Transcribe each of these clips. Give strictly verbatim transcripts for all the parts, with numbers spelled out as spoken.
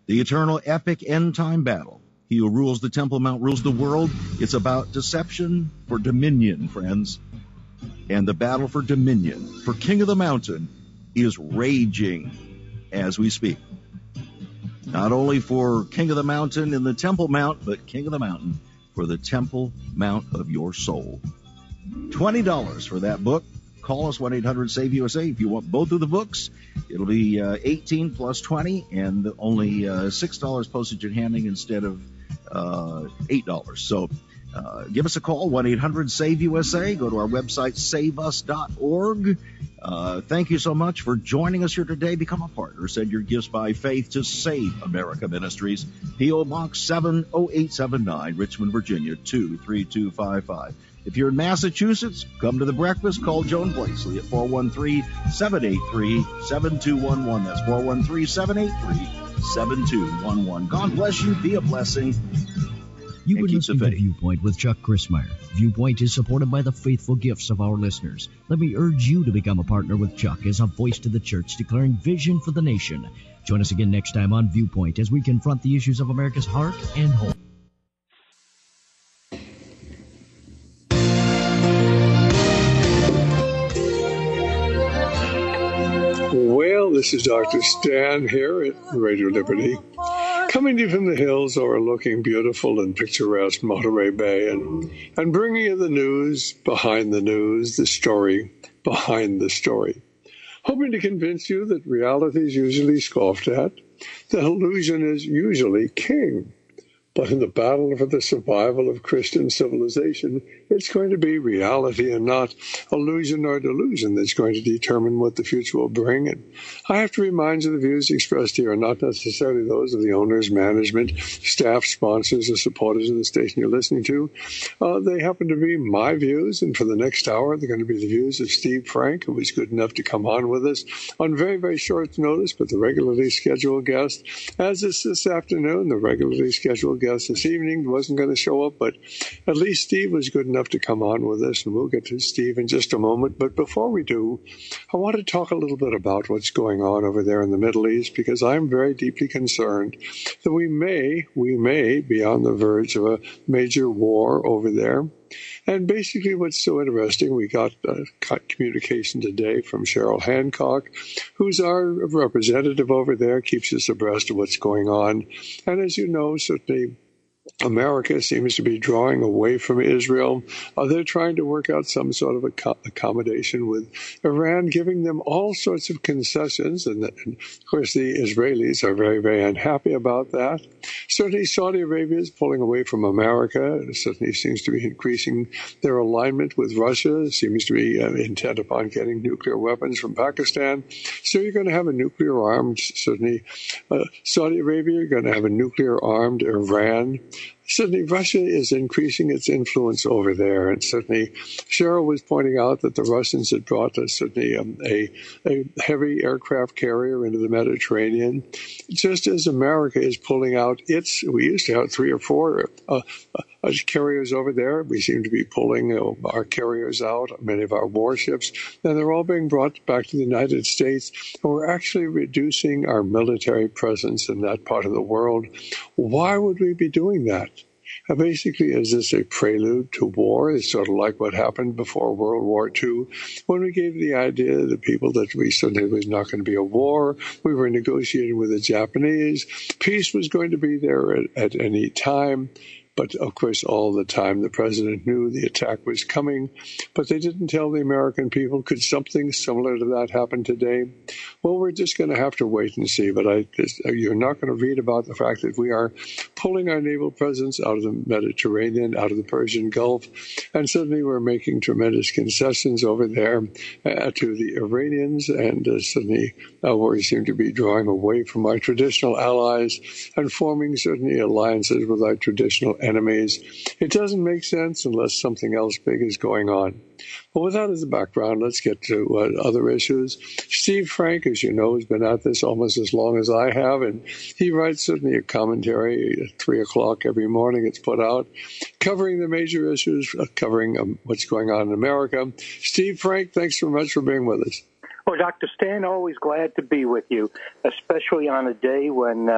The eternal epic end-time battle. He who rules the Temple Mount rules the world. It's about deception for dominion, friends. And the battle for dominion, for King of the Mountain, is raging as we speak. Not only for King of the Mountain in the Temple Mount, but King of the Mountain for the Temple Mount of your soul. twenty dollars for that book. Call us, one eight hundred save U S A. If you want both of the books, it'll be uh, eighteen plus twenty and only uh, six dollars postage and handling instead of uh, eight dollars. So uh, give us a call, one eight hundred save U S A. Go to our website, save us dot org. Uh, thank you so much for joining us here today. Become a partner. Send your gifts by faith to Save America Ministries. P O. Box seven oh eight seven nine, Richmond, Virginia, two three two five five. If you're in Massachusetts, come to the breakfast. Call Joan Blakeslee at four one three, seven eight three, seven two one one. That's four one three, seven eight three, seven two one one. God bless you. Be a blessing. You've been listening to Viewpoint with Chuck Crismier. Viewpoint is supported by the faithful gifts of our listeners. Let me urge you to become a partner with Chuck as a voice to the church declaring vision for the nation. Join us again next time on Viewpoint as we confront the issues of America's heart and home. Well, this is Doctor Stan here at Radio Liberty, coming to you from the hills overlooking beautiful and picturesque Monterey Bay, and, and bringing you the news behind the news, the story behind the story. Hoping to convince you that reality is usually scoffed at, that illusion is usually king. But in the battle for the survival of Christian civilization, it's going to be reality and not illusion or delusion that's going to determine what the future will bring. And I have to remind you the views expressed here are not necessarily those of the owners, management, staff, sponsors, or supporters of the station you're listening to. Uh, they happen to be my views, and for the next hour, they're going to be the views of Steve Frank, who was good enough to come on with us on very, very short notice, but the regularly scheduled guest. As is this afternoon, the regularly scheduled guest this evening wasn't going to show up, but at least Steve was good enough to come on with us, and we'll get to Steve in just a moment. But before we do, I want to talk a little bit about what's going on over there in the Middle East, because I'm very deeply concerned that we may, we may be on the verge of a major war over there. And basically what's so interesting, we got uh, communication today from Cheryl Hancock, who's our representative over there, keeps us abreast of what's going on. And as you know, certainly America seems to be drawing away from Israel. Uh, they're trying to work out some sort of ac- accommodation with Iran, giving them all sorts of concessions. And, and, of course, the Israelis are very, very unhappy about that. Certainly, Saudi Arabia is pulling away from America. It certainly seems to be increasing their alignment with Russia. It seems to be uh, intent upon getting nuclear weapons from Pakistan. So you're going to have a nuclear-armed, certainly, uh, Saudi Arabia. You're going to have a nuclear-armed Iran. Certainly, Russia is increasing its influence over there, and certainly, Cheryl was pointing out that the Russians had brought us certainly um, a, a heavy aircraft carrier into the Mediterranean, just as America is pulling out its. We used to have three or four uh, uh, carriers over there. We seem to be pulling you know, our carriers out, many of our warships, and they're all being brought back to the United States. And we're actually reducing our military presence in that part of the world. Why would we be doing that? Uh, basically, is this a prelude to war? It's sort of like what happened before World War Two, when we gave the idea to the people that we said there was not going to be a war. We were negotiating with the Japanese. Peace was going to be there at, at any time. But, of course, all the time the president knew the attack was coming, but they didn't tell the American people. Could something similar to that happen today? Well, we're just going to have to wait and see. But I, you're not going to read about the fact that we are pulling our naval presence out of the Mediterranean, out of the Persian Gulf, and suddenly we're making tremendous concessions over there uh, to the Iranians, and uh, suddenly uh, we seem to be drawing away from our traditional allies and forming certainly alliances with our traditional enemies. It doesn't make sense unless something else big is going on. But with that as a background, let's get to uh, other issues. Steve Frank, as you know, has been at this almost as long as I have, and he writes certainly a commentary at three o'clock every morning. It's put out, covering the major issues, uh, covering um, what's going on in America. Steve Frank, thanks so much for being with us. Well, Doctor Stan, always glad to be with you, especially on a day when uh,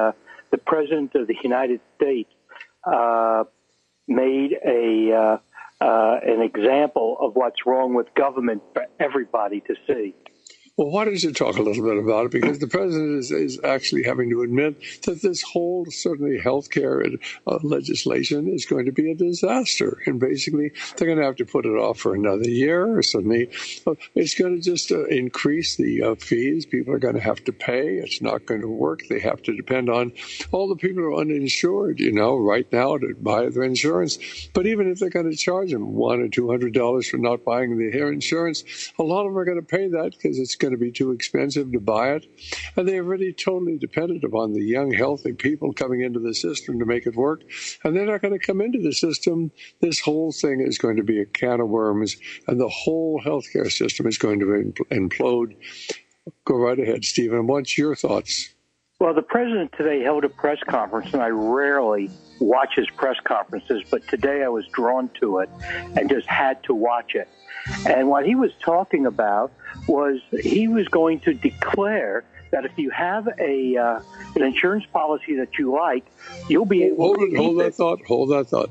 the President of the United States uh, made a uh, uh, an example of what's wrong with government for everybody to see. Well, why don't you talk a little bit about it? Because the president is, is actually having to admit that this whole, certainly, healthcare uh, legislation is going to be a disaster. And basically, they're going to have to put it off for another year. Or suddenly, uh, it's going to just uh, increase the uh, fees. People are going to have to pay. It's not going to work. They have to depend on all the people who are uninsured, you know, right now to buy their insurance. But even if they're going to charge them one or two hundred dollars for not buying the hair insurance, a lot of them are going to pay that because it's going to be too expensive to buy it. And they're really totally dependent upon the young, healthy people coming into the system to make it work. And they're not going to come into the system. This whole thing is going to be a can of worms, and the whole healthcare system is going to implode. Go right ahead, Stephen. What's your thoughts? Well, the president today held a press conference, and I rarely watch his press conferences, but today I was drawn to it and just had to watch it. And what he was talking about was he was going to declare that if you have a uh, an insurance policy that you like, you'll be able hold to it, hold that it. thought. Hold that thought.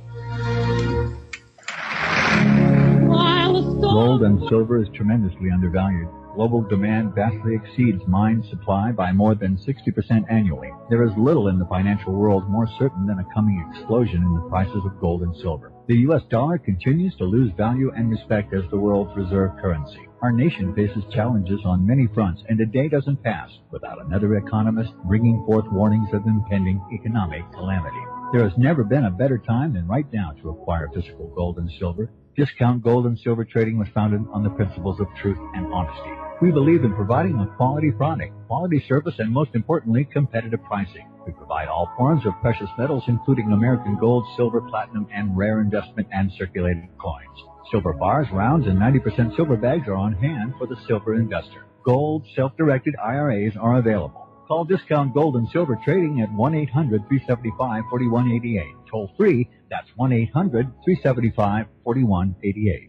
Gold and silver is tremendously undervalued. Global demand vastly exceeds mine supply by more than sixty percent annually. There is little in the financial world more certain than a coming explosion in the prices of gold and silver. The U S dollar continues to lose value and respect as the world's reserve currency. Our nation faces challenges on many fronts, and a day doesn't pass without another economist bringing forth warnings of impending economic calamity. There has never been a better time than right now to acquire physical gold and silver. Discount Gold and Silver Trading was founded on the principles of truth and honesty. We believe in providing a quality product, quality service, and most importantly, competitive pricing. We provide all forms of precious metals, including American gold, silver, platinum, and rare investment and circulated coins. Silver bars, rounds, and ninety percent silver bags are on hand for the silver investor. Gold, self-directed I R As are available. Call Discount Gold and Silver Trading at one eight hundred, three seven five, four one eight eight. Toll free, that's one eight hundred, three seven five, four one eight eight.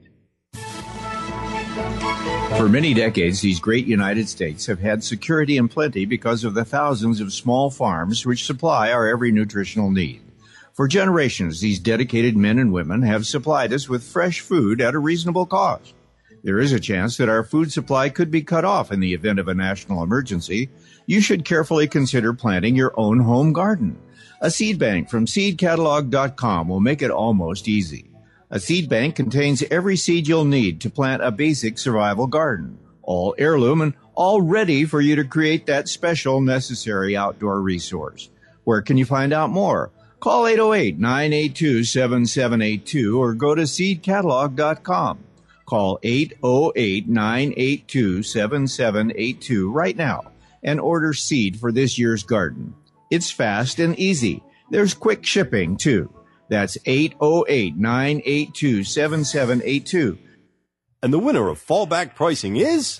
For many decades, these great United States have had security and plenty because of the thousands of small farms which supply our every nutritional need. For generations, these dedicated men and women have supplied us with fresh food at a reasonable cost. There is a chance that our food supply could be cut off in the event of a national emergency. You should carefully consider planting your own home garden. A seed bank from seed catalog dot com will make it almost easy. A seed bank contains every seed you'll need to plant a basic survival garden, all heirloom and all ready for you to create that special necessary outdoor resource. Where can you find out more? Call eight oh eight, nine eight two, seven seven eight two or go to seed catalog dot com. Call eight oh eight, nine eight two, seven seven eight two right now and order seed for this year's garden. It's fast and easy. There's quick shipping, too. That's eight oh eight, nine eight two, seven seven eight two. And the winner of Fallback Pricing is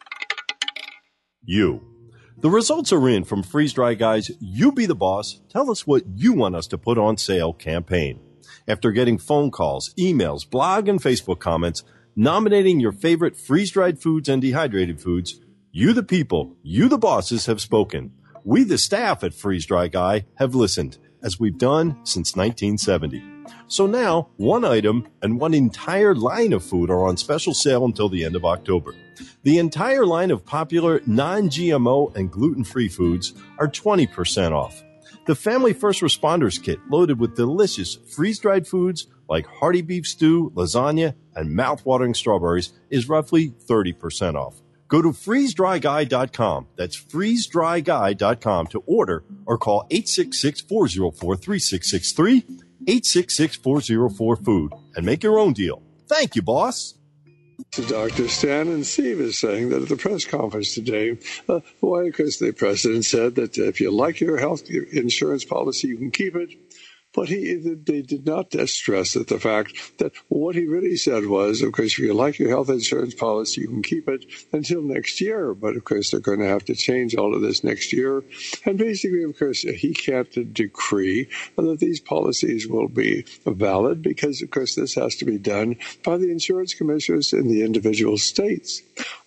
you. The results are in from Freeze Dry Guy's You Be the Boss, Tell Us What You Want Us to Put on Sale campaign. After getting phone calls, emails, blog, and Facebook comments nominating your favorite freeze-dried foods and dehydrated foods, you the people, you the bosses have spoken. We the staff at Freeze Dry Guy have listened, as we've done since nineteen seventy. So now, one item and one entire line of food are on special sale until the end of October. The entire line of popular non-G M O and gluten-free foods are twenty percent off. The Family First Responders Kit, loaded with delicious freeze-dried foods like hearty beef stew, lasagna, and mouth-watering strawberries, is roughly thirty percent off. Go to freeze dry guy dot com. That's freeze dry guy dot com to order or call eight six six, four oh four, three six six three, eight six six, four oh four, food, and make your own deal. Thank you, boss. Doctor Stan, and Steve is saying that at the press conference today, uh, why, because the president said that if you like your health insurance policy, you can keep it. But he, they did not stress that the fact that what he really said was, of course, if you like your health insurance policy, you can keep it until next year. But, of course, they're going to have to change all of this next year. And basically, of course, he can't decree that these policies will be valid because, of course, this has to be done by the insurance commissioners in the individual states.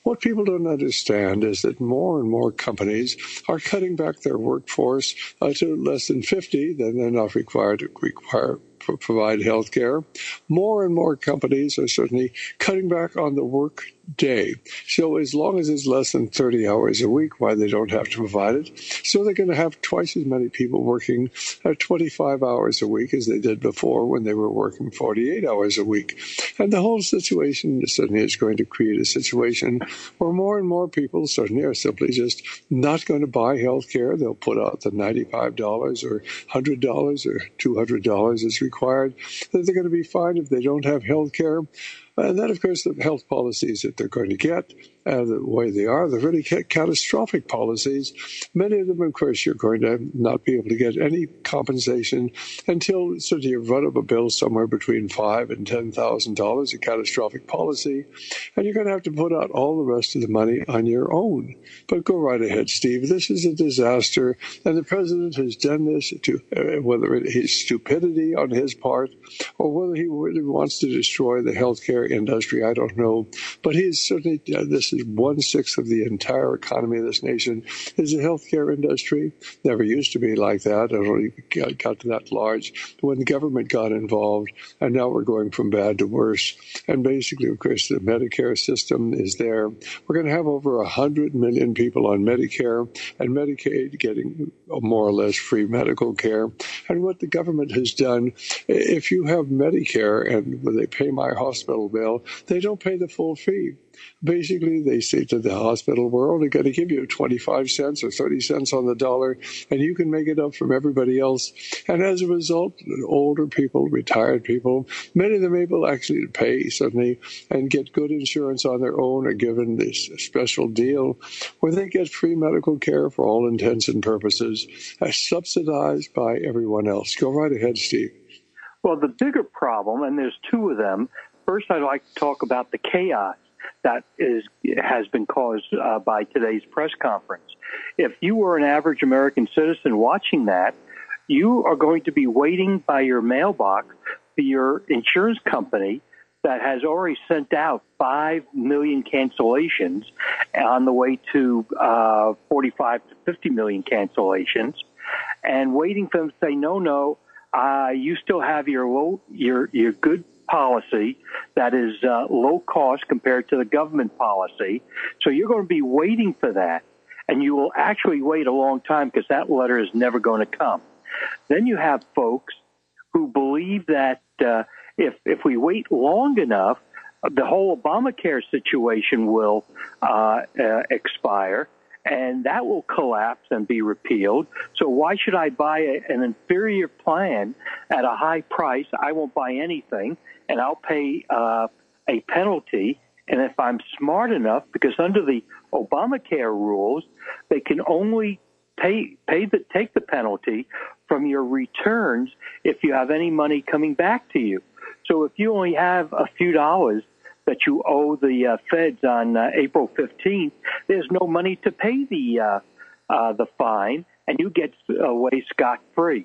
What people don't understand is that more and more companies are cutting back their workforce uh, to less than fifty, then they're not required to require provide health care. More and more companies are certainly cutting back on the work day. So as long as it's less than thirty hours a week, why they don't have to provide it. So they're going to have twice as many people working uh, twenty-five hours a week as they did before when they were working forty-eight hours a week. And the whole situation certainly is going to create a situation where more and more people certainly are simply just not going to buy health care. They'll put out the ninety-five dollars or one hundred dollars or two hundred dollars is required. That they're going to be fine if they don't have health care. And then, of course, the health policies that they're going to get, uh, the way they are, they're really ca- catastrophic policies. Many of them, of course, you're going to not be able to get any compensation until sort of you run up a bill somewhere between five and ten thousand dollars, a catastrophic policy, and you're going to have to put out all the rest of the money on your own. But go right ahead, Steve. This is a disaster, and the president has done this to uh, whether it is stupidity on his part or whether he really wants to destroy the healthcare industry, I don't know. But he's certainly, uh, this is one-sixth of the entire economy of this nation is the healthcare industry. Never used to be like that. It only got, got to that large when the government got involved, and now we're going from bad to worse. And basically, of course, the Medicare system is there. We're going to have over one hundred million people on Medicare and Medicaid getting more or less free medical care. And what the government has done, if you have Medicare and when they pay my hospital bill, they don't pay the full fee. Basically, they say to the hospital, we're only going to give you twenty-five cents or thirty cents on the dollar, and you can make it up from everybody else. And as a result, older people, retired people, many of them able actually to pay suddenly and get good insurance on their own are given this special deal where they get free medical care for all intents and purposes, uh, subsidized by everyone else. Go right ahead, Steve. Well, the bigger problem, and there's two of them. First, I'd like to talk about the chaos that is has been caused uh, by today's press conference. If you were an average American citizen watching that, you are going to be waiting by your mailbox for your insurance company that has already sent out five million cancellations on the way to uh, forty-five to fifty million cancellations, and waiting for them to say, no, no, uh, you still have your low, your your good policy that is uh, low cost compared to the government policy. So you're going to be waiting for that, and you will actually wait a long time because that letter is never going to come. Then you have folks who believe that uh, if if we wait long enough, the whole Obamacare situation will uh, uh, expire, and that will collapse and be repealed. So why should I buy a, an inferior plan at a high price? I won't buy anything, and I'll pay uh, a penalty. And if I'm smart enough, because under the Obamacare rules, they can only pay pay the take the penalty from your returns if you have any money coming back to you. So if you only have a few dollars that you owe the uh, feds on uh, April fifteenth, there's no money to pay the uh, uh, the fine, and you get away scot-free.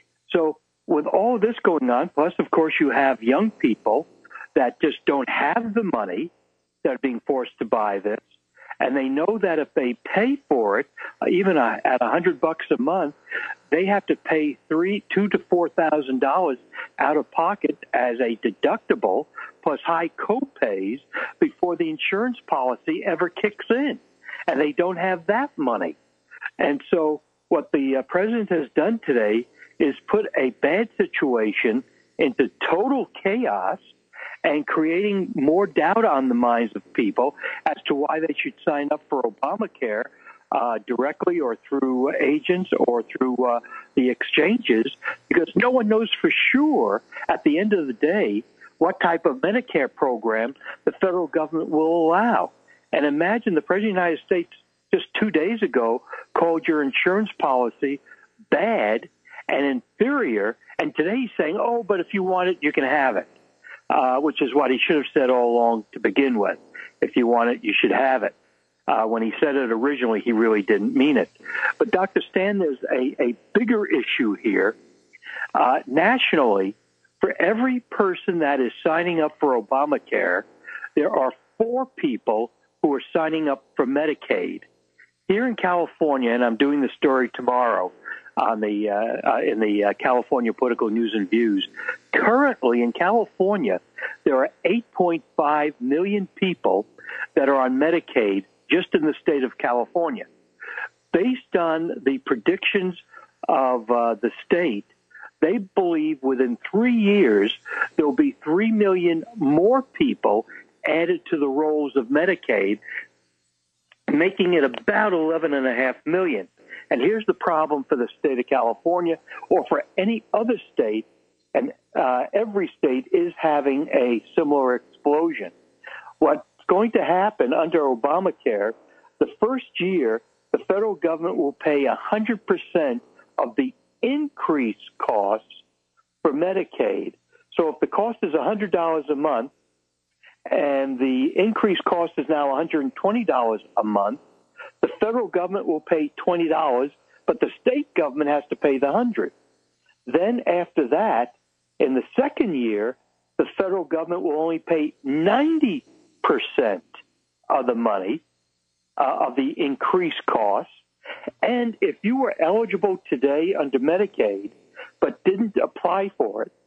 So with all of this going on, plus, of course, you have young people that just don't have the money that are being forced to buy this, and they know that if they pay for it, uh, even uh, at a hundred bucks a month, they have to pay three, two to four thousand dollars out of pocket as a deductible, plus high co-pays before the insurance policy ever kicks in, and they don't have that money. And so, what the uh, president has done today is put a bad situation into total chaos and creating more doubt on the minds of people as to why they should sign up for Obamacare uh, directly or through agents or through uh, the exchanges, because no one knows for sure at the end of the day what type of Medicare program the federal government will allow. And imagine the President of the United States just two days ago called your insurance policy bad and inferior, and today he's saying, oh, but if you want it, you can have it. Uh, which is what he should have said all along to begin with. If you want it, you should have it. Uh, when he said it originally, he really didn't mean it. But, Doctor Stan, there's a, a bigger issue here. Uh, nationally, for every person that is signing up for Obamacare, there are four people who are signing up for Medicaid. Here in California, and I'm doing the story tomorrow on the uh, uh, in the uh, California Political News and Views. Currently in California, there are eight point five million people that are on Medicaid just in the state of California. Based on the predictions of uh, the state, they believe within three years there will be three million more people added to the rolls of Medicaid, making it about eleven and a half million. And here's the problem for the state of California, or for any other state, and uh, every state is having a similar explosion. What's going to happen under Obamacare, the first year, the federal government will pay one hundred percent of the increased costs for Medicaid. So if the cost is one hundred dollars a month, and the increased cost is now one hundred twenty dollars a month, the federal government will pay twenty dollars, but the state government has to pay the one hundred dollars. Then after that, in the second year, the federal government will only pay ninety percent of the money, uh, of the increased costs. And if you were eligible today under Medicaid but didn't apply for it,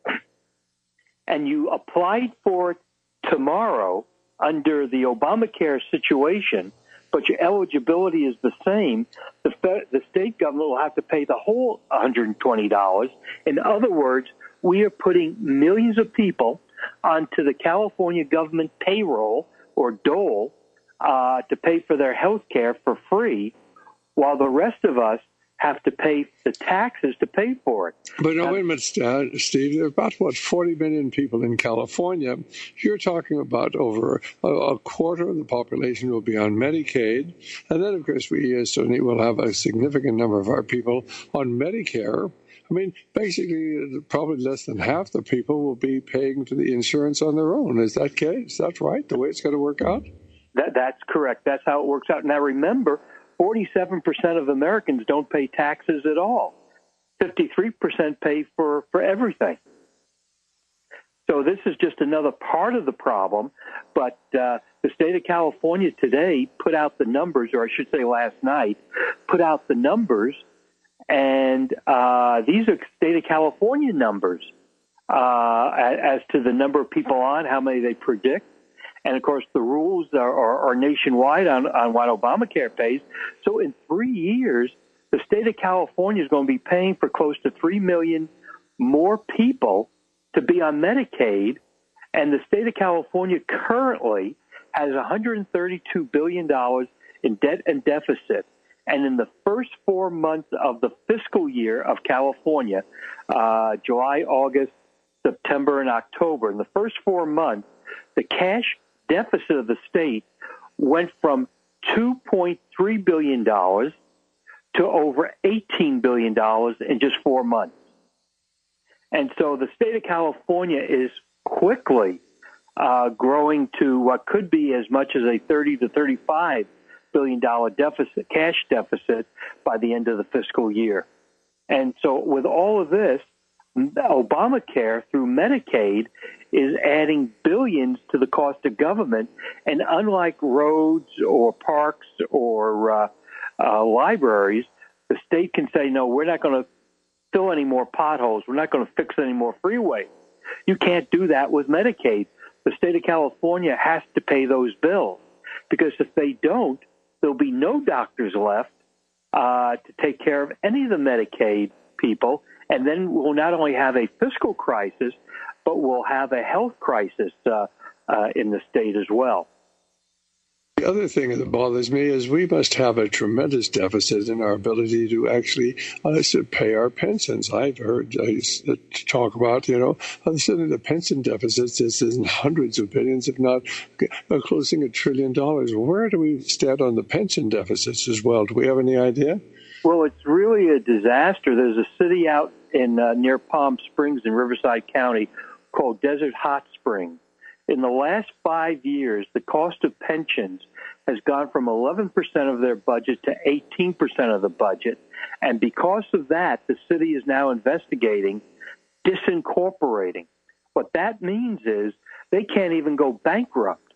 and you applied for it tomorrow under the Obamacare situation, but your eligibility is the same, the, the state government will have to pay the whole one hundred twenty dollars. In other words, we are putting millions of people onto the California government payroll, or dole, uh, to pay for their health care for free, while the rest of us have to pay the taxes to pay for it. But no, wait a minute, Steve. There are about, what, forty million people in California. You're talking about over a, a quarter of the population will be on Medicaid. And then, of course, we uh, certainly will have a significant number of our people on Medicare. I mean, basically, probably less than half the people will be paying for the insurance on their own. Is that case? That's right, the way it's going to work out? That, that's correct. That's how it works out. Now, remember, forty-seven percent of Americans don't pay taxes at all. fifty-three percent pay for, for everything. So this is just another part of the problem. But uh, the state of California today put out the numbers, or I should say last night, put out the numbers. And uh, these are state of California numbers uh, as to the number of people on, how many they predict. And, of course, the rules are, are, are nationwide on, on what Obamacare pays. So in three years, the state of California is going to be paying for close to three million more people to be on Medicaid. And the state of California currently has one hundred thirty-two billion dollars in debt and deficit. And in the first four months of the fiscal year of California, uh, July, August, September, and October, in the first four months, the cash deficit of the state went from two point three billion dollars to over eighteen billion dollars in just four months. And so the state of California is quickly uh, growing to what could be as much as a thirty to thirty-five billion dollars deficit, cash deficit, by the end of the fiscal year. And so with all of this, Obamacare through Medicaid is adding billions to the cost of government. And unlike roads or parks or uh, uh, libraries, the state can say, no, we're not going to fill any more potholes. We're not going to fix any more freeways. You can't do that with Medicaid. The state of California has to pay those bills, because if they don't, there'll be no doctors left uh, to take care of any of the Medicaid people. And then we'll not only have a fiscal crisis, but we'll have a health crisis uh, uh, in the state as well. The other thing that bothers me is we must have a tremendous deficit in our ability to actually uh, pay our pensions. I've heard uh, talk about, you know, certainly the pension deficits is in hundreds of billions, if not uh, closing a trillion dollars. Where do we stand on the pension deficits as well? Do we have any idea? Well, it's really a disaster. There's a city out in uh, near Palm Springs in Riverside County called Desert Hot Springs. In the last five years, the cost of pensions has gone from eleven percent of their budget to eighteen percent of the budget. And because of that, the city is now investigating disincorporating. What that means is they can't even go bankrupt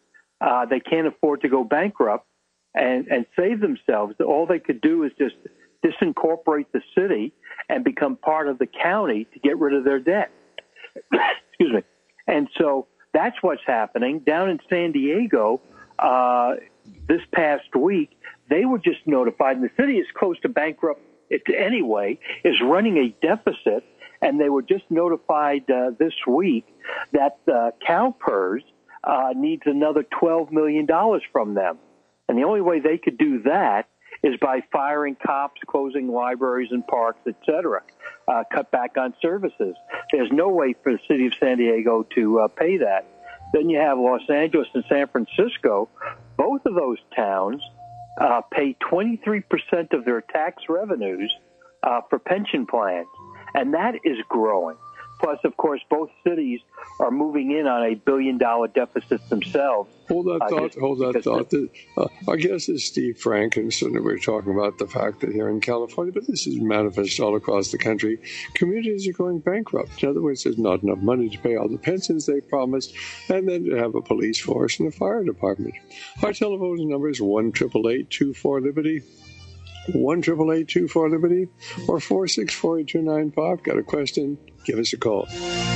uh, they can't afford to go bankrupt and, and save themselves. All they could do is just disincorporate the city and become part of the county to get rid of their debt. Excuse me. And so that's what's happening. Down in San Diego, uh, this past week, they were just notified, and the city is close to bankrupt anyway, is running a deficit, and they were just notified uh, this week that uh, CalPERS uh, needs another twelve million dollars from them. And the only way they could do that is by firing cops, closing libraries and parks, et cetera, uh, cut back on services. There's no way for the city of San Diego to uh, pay that. Then you have Los Angeles and San Francisco. Both of those towns uh, pay twenty-three percent of their tax revenues uh, for pension plans, and that is growing. Plus, of course, both cities are moving in on a billion-dollar deficit themselves. Hold that thought. Uh, hold that thought. Uh, our guest is Steve Frankenson, and we're talking about the fact that here in California, but this is manifest all across the country, communities are going bankrupt. In other words, there's not enough money to pay all the pensions they promised, and then to have a police force and a fire department. Our telephone number is one eight eight eight, two four, Liberty. one eight eight eight, two four, Liberty, or four six four, eight two nine five. Got a question? Give us a call.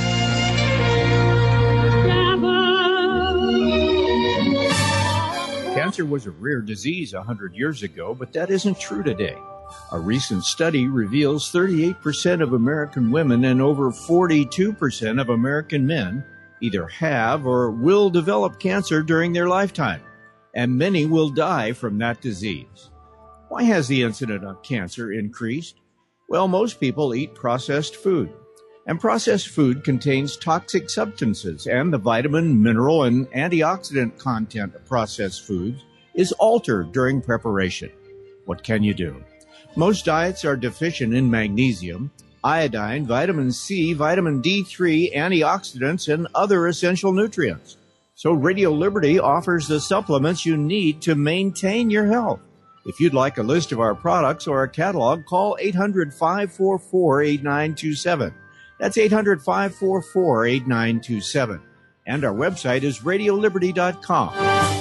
Cancer was a rare disease one hundred years ago, but that isn't true today. A recent study reveals thirty-eight percent of American women and over forty-two percent of American men either have or will develop cancer during their lifetime, and many will die from that disease. Why has the incidence of cancer increased? Well, most people eat processed food. And processed food contains toxic substances, and the vitamin, mineral, and antioxidant content of processed foods is altered during preparation. What can you do? Most diets are deficient in magnesium, iodine, vitamin C, vitamin D three, antioxidants, and other essential nutrients. So Radio Liberty offers the supplements you need to maintain your health. If you'd like a list of our products or a catalog, call eight hundred, five four four, eight nine two seven. That's eight hundred, five four four, eight nine two seven. And our website is radio liberty dot com.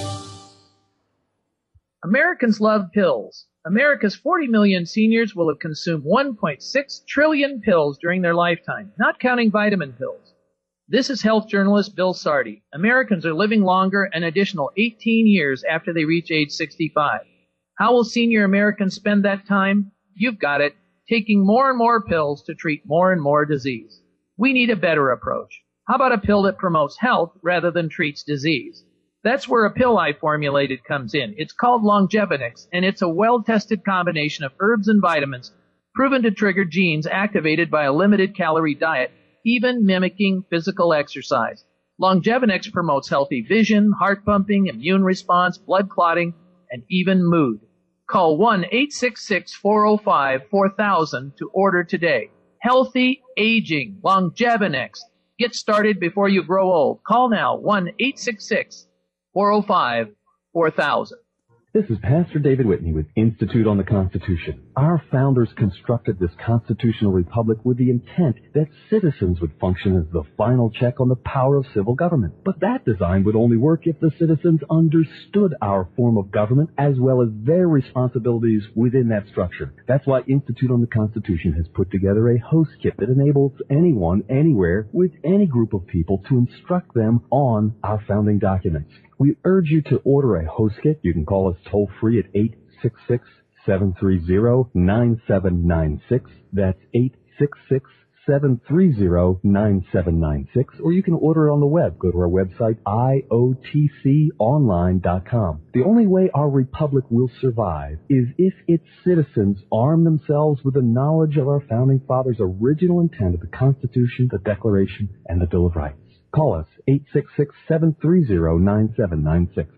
Americans love pills. America's forty million seniors will have consumed one point six trillion pills during their lifetime, not counting vitamin pills. This is health journalist Bill Sardi. Americans are living longer an additional eighteen years after they reach age sixty-five. How will senior Americans spend that time? You've got it. Taking more and more pills to treat more and more disease. We need a better approach. How about a pill that promotes health rather than treats disease? That's where a pill I formulated comes in. It's called Longevinix, and it's a well-tested combination of herbs and vitamins proven to trigger genes activated by a limited-calorie diet, even mimicking physical exercise. Longevinix promotes healthy vision, heart pumping, immune response, blood clotting, and even mood. Call one eight six six, four oh five, four thousand to order today. Healthy aging, Longevinix. Get started before you grow old. Call now, one eight six six, four oh five, four thousand. This is Pastor David Whitney with Institute on the Constitution. Our founders constructed this constitutional republic with the intent that citizens would function as the final check on the power of civil government. But that design would only work if the citizens understood our form of government as well as their responsibilities within that structure. That's why Institute on the Constitution has put together a host kit that enables anyone, anywhere, with any group of people to instruct them on our founding documents. We urge you to order a host kit. You can call us toll-free at eight six six, seven three zero, nine seven nine six. That's eight six six, seven three zero, nine seven nine six. Or you can order it on the web. Go to our website, I O T C online dot com. The only way our republic will survive is if its citizens arm themselves with the knowledge of our founding fathers' original intent of the Constitution, the Declaration, and the Bill of Rights. Call us, eight six six, seven three zero, nine seven nine six.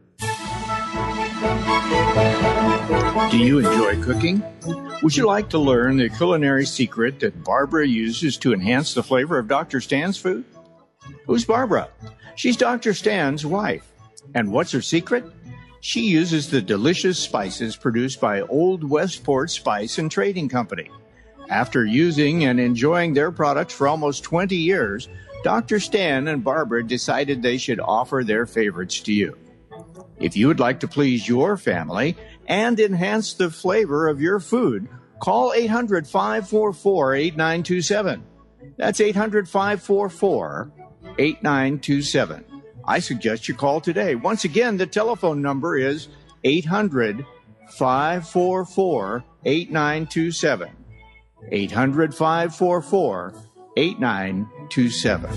Do you enjoy cooking? Would you like to learn the culinary secret that Barbara uses to enhance the flavor of Doctor Stan's food? Who's Barbara? She's Doctor Stan's wife. And what's her secret? She uses the delicious spices produced by Old Westport Spice and Trading Company. After using and enjoying their products for almost twenty years, Doctor Stan and Barbara decided they should offer their favorites to you. If you would like to please your family and enhance the flavor of your food, call eight hundred, five four four, eight nine two seven. That's eight hundred, five four four, eight nine two seven. I suggest you call today. Once again, the telephone number is eight hundred, five four four, eight nine two seven. eight hundred, five four four, eight nine two seven.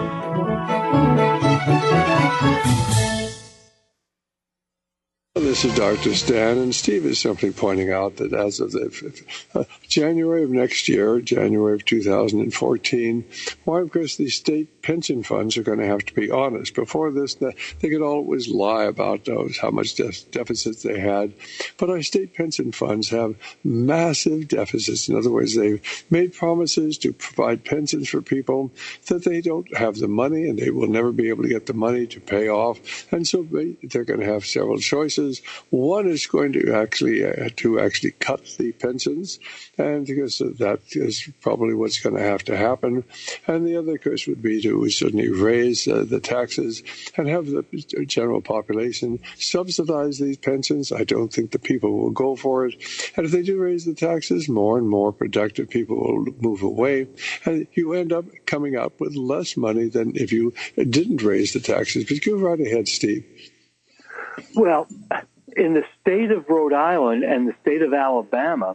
This is Doctor Stan, and Steve is simply pointing out that as of the, uh, January of next year, January of two thousand fourteen, why, of course, these state pension funds are going to have to be honest. Before this, they could always lie about those, how much de- deficits they had. But our state pension funds have massive deficits. In other words, they've made promises to provide pensions for people that they don't have the money, and they will never be able to get the money to pay off. And so they're going to have several choices. One is going to actually uh, to actually cut the pensions, and because that is probably what's going to have to happen. And the other, of course, would be to certainly raise uh, the taxes and have the general population subsidize these pensions. I don't think the people will go for it. And if they do raise the taxes, more and more productive people will move away, and you end up coming up with less money than if you didn't raise the taxes. But go right ahead, Steve. Well, in the state of Rhode Island and the state of Alabama,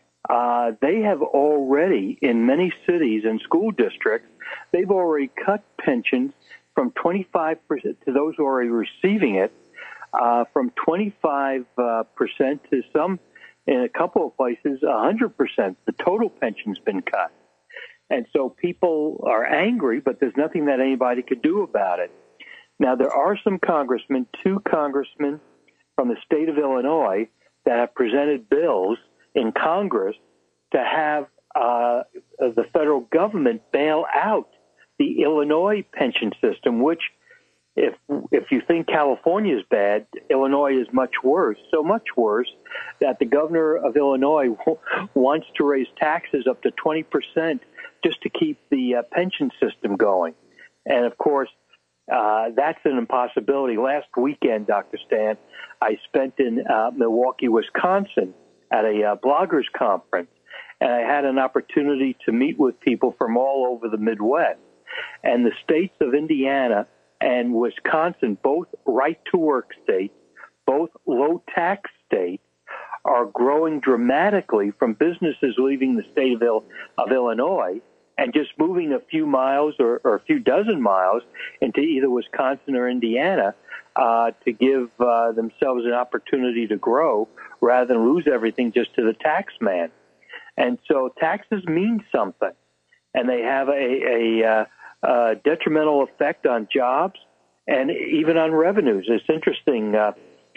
uh, they have already, in many cities and school districts, they've already cut pensions from twenty-five percent to those who are already receiving it, uh, from twenty-five percent to some, in a couple of places, one hundred percent. The total pension's been cut. And so people are angry, but there's nothing that anybody could do about it. Now, there are some congressmen, two congressmen from the state of Illinois, that have presented bills in Congress to have uh, the federal government bail out the Illinois pension system, which, if if you think California is bad, Illinois is much worse, so much worse that the governor of Illinois wants to raise taxes up to twenty percent just to keep the uh, pension system going. And, of course, Uh, that's an impossibility. Last weekend, Doctor Stan, I spent in uh, Milwaukee, Wisconsin at a uh, bloggers conference, and I had an opportunity to meet with people from all over the Midwest. And the states of Indiana and Wisconsin, both right-to-work states, both low-tax states, are growing dramatically from businesses leaving the state of, Il- of Illinois and just moving a few miles or, or a few dozen miles into either Wisconsin or Indiana uh, to give uh, themselves an opportunity to grow rather than lose everything just to the tax man. And so taxes mean something, and they have a, a, a, a detrimental effect on jobs and even on revenues. It's interesting. Uh,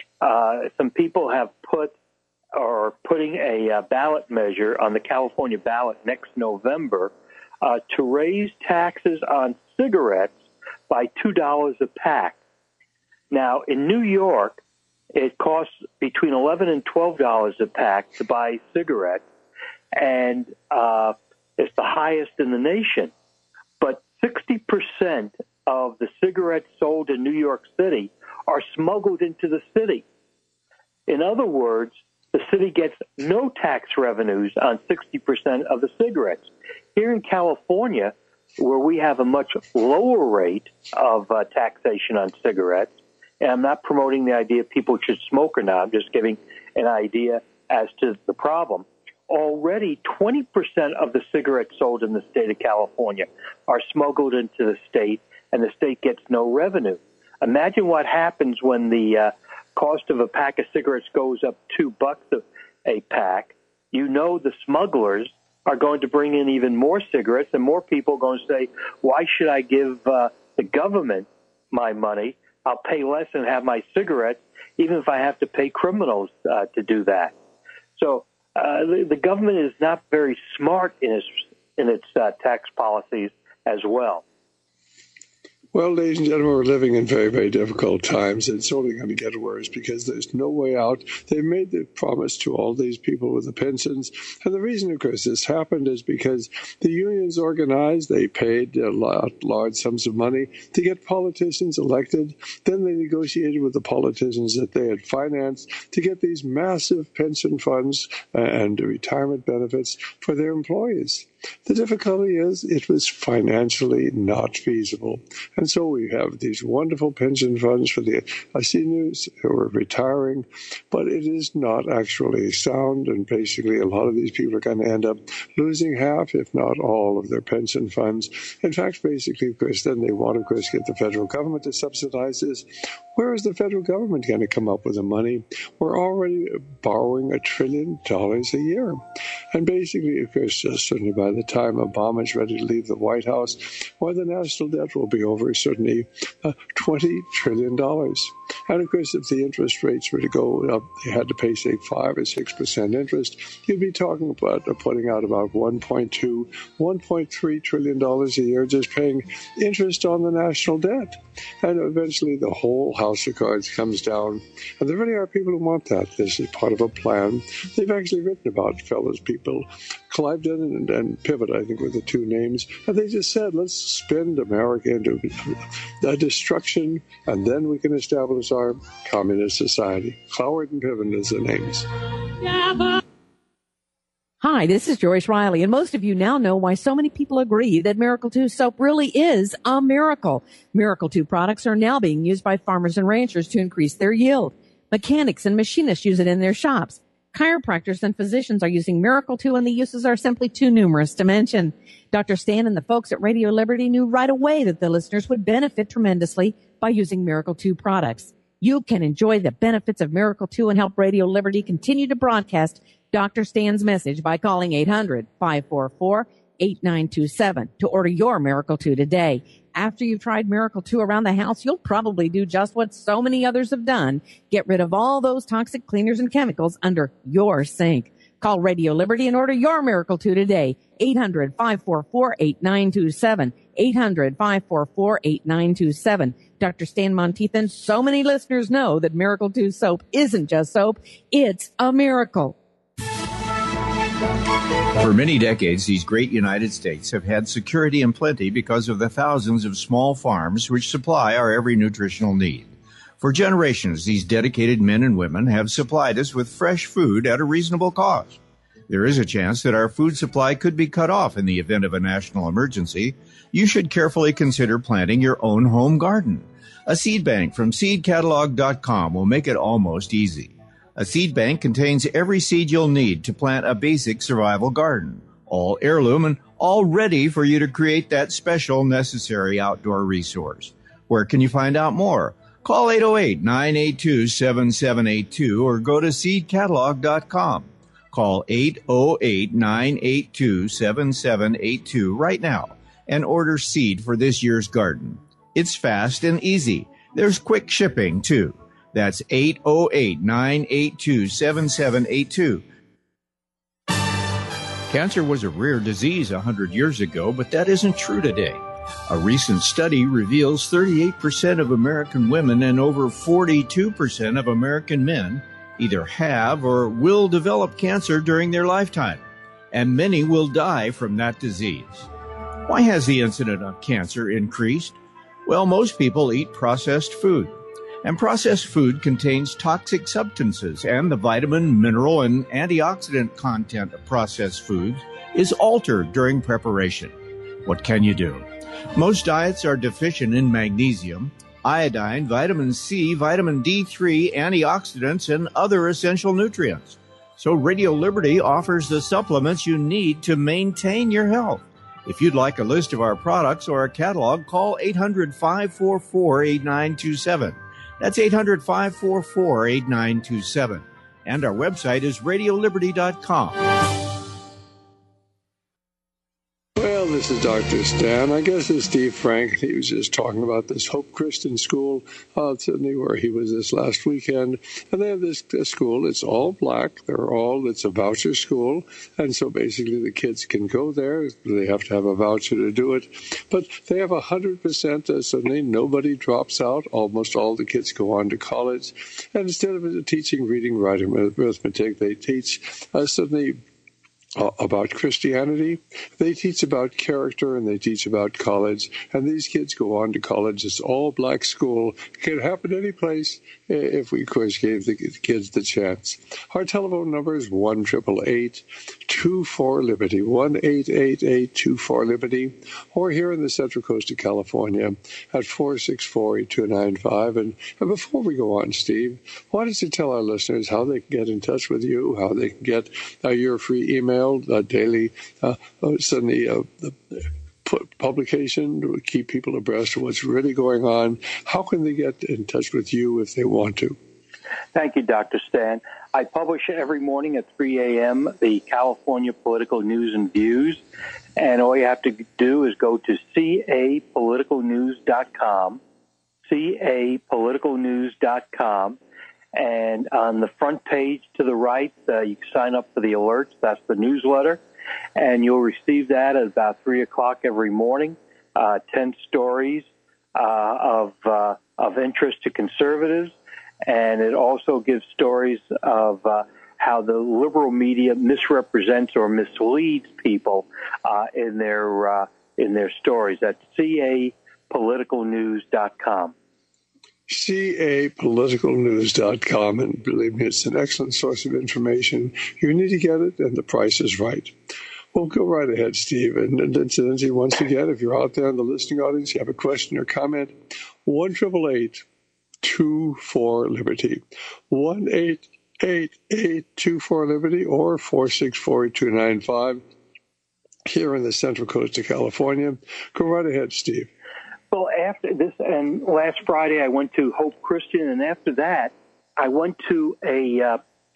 uh, some people have put or putting a uh, ballot measure on the California ballot next November Uh, to raise taxes on cigarettes by two dollars a pack. Now, in New York, it costs between eleven and twelve dollars a pack to buy cigarettes, and uh, it's the highest in the nation. But sixty percent of the cigarettes sold in New York City are smuggled into the city. In other words, the city gets no tax revenues on sixty percent of the cigarettes. Here in California, where we have a much lower rate of uh, taxation on cigarettes, and I'm not promoting the idea people should smoke or not, I'm just giving an idea as to the problem. Already twenty percent of the cigarettes sold in the state of California are smuggled into the state, and the state gets no revenue. Imagine what happens when the uh, cost of a pack of cigarettes goes up two bucks a, a pack. You know the smugglers are going to bring in even more cigarettes, and more people are going to say, why should I give uh, the government my money? I'll pay less and have my cigarettes, even if I have to pay criminals uh, to do that. So uh, the, the government is not very smart in its, in its uh, tax policies as well. Well, ladies and gentlemen, we're living in very, very difficult times. It's only going to get worse because there's no way out. They made the promise to all these people with the pensions. And the reason, of course, this happened is because the unions organized. They paid a lot, large sums of money to get politicians elected. Then they negotiated with the politicians that they had financed to get these massive pension funds and retirement benefits for their employees. The difficulty is it was financially not feasible. And so we have these wonderful pension funds for the seniors who are retiring, but it is not actually sound. And basically, a lot of these people are going to end up losing half, if not all, of their pension funds. In fact, basically, of course, then they want, of course, get the federal government to subsidize this. Where is the federal government going to come up with the money? We're already borrowing a trillion dollars a year. And basically, of course, uh, certainly by the time Obama is ready to leave the White House, well, the national debt will be over certainly uh, twenty trillion dollars. And of course, if the interest rates were to go up, they had to pay, say, five or six percent interest, you'd be talking about uh, putting out about one point two, one point three trillion dollars a year just paying interest on the national debt. And eventually the whole house of cards comes down. And there really are people who want that. This is part of a plan. They've actually written about fellows, people. Cliveden and, and Pivot, I think, were the two names. And they just said, let's spend America into a destruction, and then we can establish our communist society. Cloward and Piven is the names. Hi, this is Joyce Riley, and most of you now know why so many people agree that Miracle two soap really is a miracle. Miracle two products are now being used by farmers and ranchers to increase their yield. Mechanics and machinists use it in their shops. Chiropractors and physicians are using Miracle two, and the uses are simply too numerous to mention. Doctor Stan and the folks at Radio Liberty knew right away that the listeners would benefit tremendously by using Miracle two products. You can enjoy the benefits of Miracle two and help Radio Liberty continue to broadcast Doctor Stan's message by calling eight hundred, five four four, eight nine two seven to order your Miracle two today. After you've tried Miracle two around the house, you'll probably do just what so many others have done. Get rid of all those toxic cleaners and chemicals under your sink. Call Radio Liberty and order your Miracle two today. eight hundred, five four four, eight nine two seven. eight hundred, five four four, eight nine two seven. Doctor Stan Monteith, so many listeners know that Miracle two soap isn't just soap, it's a miracle. For many decades, these great United States have had security and plenty because of the thousands of small farms which supply our every nutritional need. For generations, these dedicated men and women have supplied us with fresh food at a reasonable cost. There is a chance that our food supply could be cut off in the event of a national emergency. You should carefully consider planting your own home garden. A seed bank from seed catalog dot com will make it almost easy. A seed bank contains every seed you'll need to plant a basic survival garden, all heirloom and all ready for you to create that special necessary outdoor resource. Where can you find out more? Call eight oh eight, nine eight two, seven seven eight two or go to seed catalog dot com. Call eight oh eight, nine eight two, seven seven eight two right now and order seed for this year's garden. It's fast and easy. There's quick shipping, too. That's eight oh eight, nine eight two, seven seven eight two. Cancer was a rare disease one hundred years ago, but that isn't true today. A recent study reveals thirty-eight percent of American women and over forty-two percent of American men either have or will develop cancer during their lifetime, and many will die from that disease. Why has the incidence of cancer increased? Well, most people eat processed food. And processed food contains toxic substances, and the vitamin, mineral, and antioxidant content of processed foods is altered during preparation. What can you do? Most diets are deficient in magnesium, iodine, vitamin C, vitamin D three, antioxidants, and other essential nutrients. So Radio Liberty offers the supplements you need to maintain your health. If you'd like a list of our products or a catalog, call eight hundred, five four four, eight nine two seven. That's eight hundred, five four four, eight nine two seven. And our website is radio liberty dot com. Well, this this is Doctor Stan. I guess it's Steve Frank. He was just talking about this Hope Christian School out in Sydney where he was this last weekend. And they have this, this school. It's all black. They're all, it's a voucher school. And so basically the kids can go there. They have to have a voucher to do it. But they have one hundred percent uh, Sydney. Nobody drops out. Almost all the kids go on to college. And instead of teaching reading, writing, arithmetic, they teach uh, Sydney Uh, about Christianity. They teach about character and they teach about college. And these kids go on to college. It's all black school. It can happen any place if we, of course, gave the kids the chance. Our telephone number is one eight eight eight, two four, Liberty, one eight eight eight, two four, Liberty, or here in the Central Coast of California at four six four, eight two nine five. And, and before we go on, Steve, why don't you tell our listeners how they can get in touch with you, how they can get uh, your free email, Uh, daily, uh, uh, suddenly uh, the publication to keep people abreast of what's really going on. How can they get in touch with you if they want to? Thank you, Doctor Stan. I publish every morning at three a.m. the California Political News and Views, and all you have to do is go to c a political news dot com, c a political news dot com. And on the front page to the right, uh, you can sign up for the alerts. That's the newsletter. And you'll receive that at about three o'clock every morning, uh, ten stories uh, of uh, of interest to conservatives. And it also gives stories of uh, how the liberal media misrepresents or misleads people uh, in their uh, in their stories. That's c a political news dot com. c a political news dot com, and believe me, it's an excellent source of information. You need to get it, and the price is right. Well, go right ahead, Steve. And, and incidentally, once again, if you're out there in the listening audience, you have a question or comment, one eight eight eight, two four, Liberty, one eight eight eight, two four, Liberty, or four six four, eight two nine five here in the Central Coast of California. Go right ahead, Steve. Well, after this, and last Friday I went to Hope Christian, and after that I went to a uh,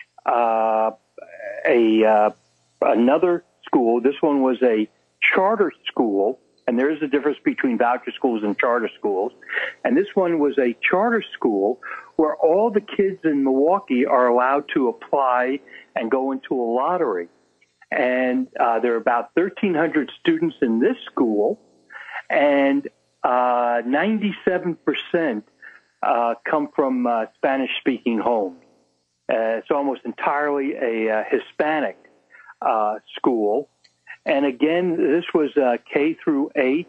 uh, a uh, another school. This one was a charter school, and there is a difference between voucher schools and charter schools. And this one was a charter school where all the kids in Milwaukee are allowed to apply and go into a lottery. And uh, there are about thirteen hundred students in this school, and Uh, ninety-seven percent uh, come from uh, Spanish-speaking homes. Uh, it's almost entirely a uh, Hispanic uh, school. And again, this was uh, K through eight.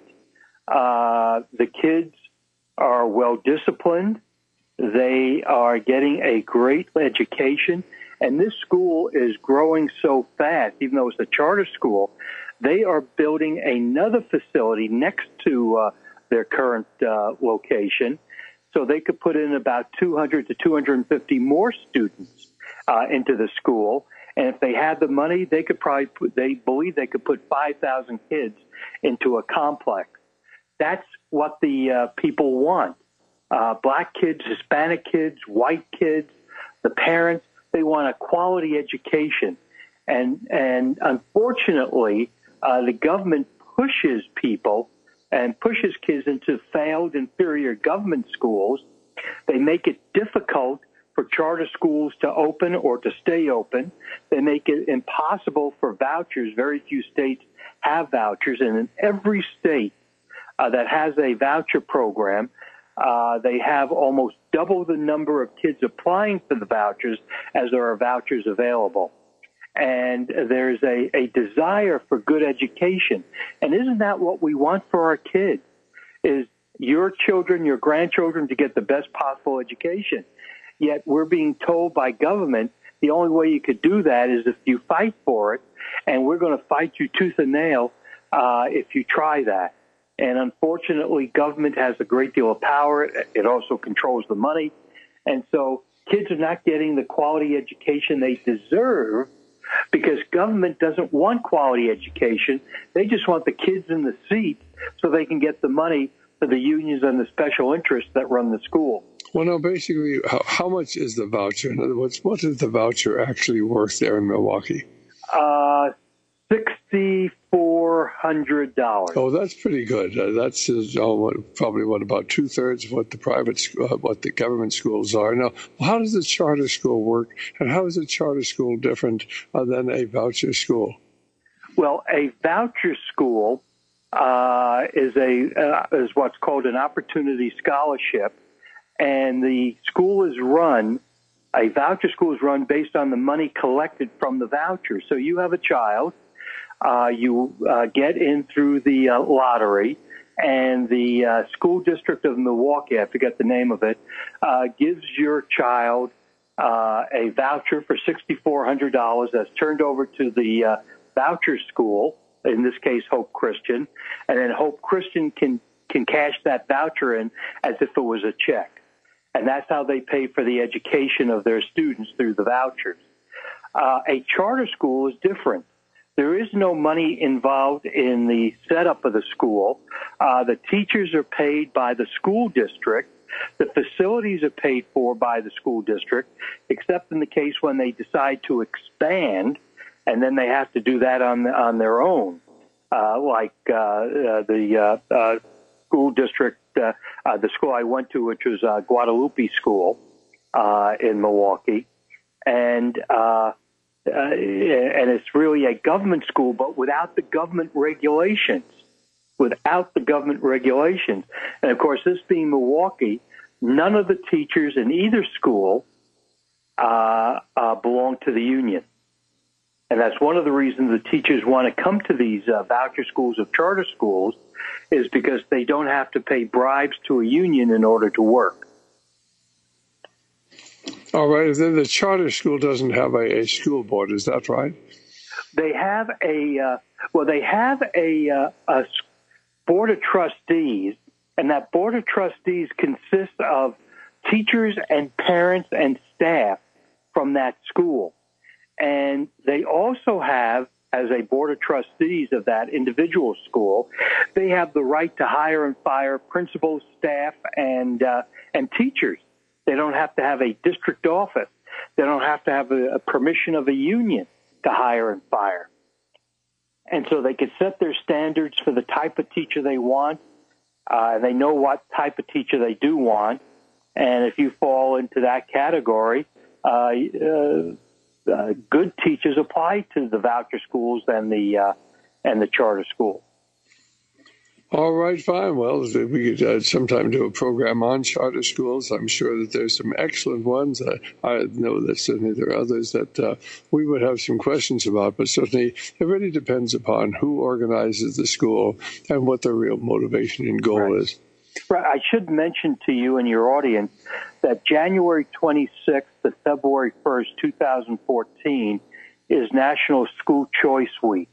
Uh, the kids are well-disciplined. They are getting a great education. And this school is growing so fast, even though it's a charter school. They are building another facility next to uh, their current uh, location, so they could put in about two hundred to two hundred fifty more students uh, into the school. And if they had the money, they could probably put, they believe they could put five thousand kids into a complex. That's what the uh, people want. Uh, black kids, Hispanic kids, white kids, the parents, they want a quality education. And, and unfortunately, uh, the government pushes people and pushes kids into failed inferior government schools. They make it difficult for charter schools to open or to stay open. They make it impossible for vouchers. Very few states have vouchers, and in every state uh, that has a voucher program, uh, they have almost double the number of kids applying for the vouchers as there are vouchers available. And there's a, a desire for good education. And isn't that what we want for our kids, is your children, your grandchildren to get the best possible education? Yet we're being told by government the only way you could do that is if you fight for it, and we're going to fight you tooth and nail uh, if you try that. And unfortunately, government has a great deal of power. It also controls the money. And so kids are not getting the quality education they deserve, because government doesn't want quality education. They just want the kids in the seat so they can get the money for the unions and the special interests that run the school. Well, no, basically, how, how much is the voucher? In other words, what is the voucher actually worth there in Milwaukee? Uh, sixty-four sixty-four hundred dollars. Oh, that's pretty good. Uh, that's uh, oh, what, probably what about two thirds of what the private, uh, what the government schools are. Now, how does a charter school work, and how is a charter school different uh, than a voucher school? Well, a voucher school uh, is a uh, is what's called an opportunity scholarship, and the school is run. A voucher school is run based on the money collected from the voucher. So you have a child, uh, you uh, get in through the uh, lottery, and the uh, school district of Milwaukee, I forget the name of it, uh, gives your child uh, a voucher for sixty-four hundred dollars that's turned over to the uh, voucher school, in this case Hope Christian, and then Hope Christian can, can cash that voucher in as if it was a check. And that's how they pay for the education of their students through the vouchers. Uh, a charter school is different. There is no money involved in the setup of the school. Uh, the teachers are paid by the school district. The facilities are paid for by the school district, except in the case when they decide to expand, and then they have to do that on on their own, uh, like uh, uh, the uh, uh, school district. Uh, uh, the school I went to, which was uh, Guadalupe School uh, in Milwaukee, and uh, uh, and it's really a government school, but without the government regulations, without the government regulations. And of course, this being Milwaukee, none of the teachers in either school uh, uh, belong to the union. And that's one of the reasons the teachers want to come to these uh, voucher schools of charter schools, is because they don't have to pay bribes to a union in order to work. All right. Then the charter school doesn't have a, a school board. Is that right? They have a, uh, well, they have a, uh, a board of trustees, and that board of trustees consists of teachers and parents and staff from that school. And they also have, as a board of trustees of that individual school, they have the right to hire and fire principals, staff, and uh, and teachers. They don't have to have a district office. They don't have to have a, a permission of a union to hire and fire. And so they can set their standards for the type of teacher they want. Uh, they know what type of teacher they do want. And if you fall into that category, uh, uh Uh, good teachers apply to the voucher schools and the uh, and the charter school. All right, fine. Well, we could uh, sometime do a program on charter schools. I'm sure that there's some excellent ones. Uh, I know that certainly there are others that uh, we would have some questions about, but certainly it really depends upon who organizes the school and what their real motivation and goal right. is. Right. I should mention to you and your audience that January twenty-sixth to February first, two thousand fourteen is National School Choice Week.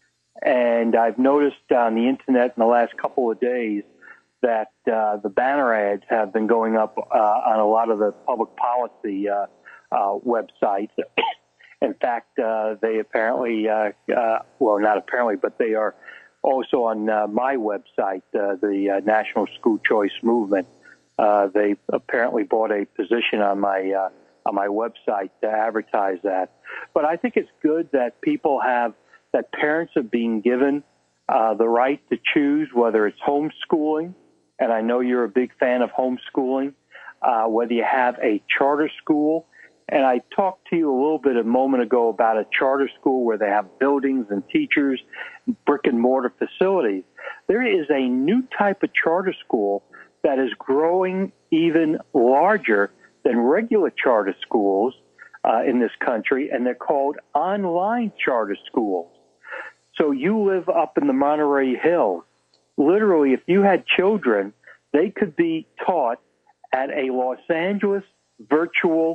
And I've noticed on the Internet in the last couple of days that uh, the banner ads have been going up uh, on a lot of the public policy uh, uh, websites. In fact, uh, they apparently, uh, uh, well, not apparently, but they are also on uh, my website, uh, the uh, National School Choice Movement. Uh, they apparently bought a position on my uh, on my website to advertise that. But I think it's good that people have, that parents are being given uh, the right to choose whether it's homeschooling, and I know you're a big fan of homeschooling, uh, whether you have a charter school. And I talked to you a little bit a moment ago about a charter school where they have buildings and teachers, brick and mortar facilities. There is a new type of charter school that is growing even larger than regular charter schools uh, in this country, and they're called online charter schools. So you live up in the Monterey Hills. Literally, if you had children, they could be taught at a Los Angeles virtual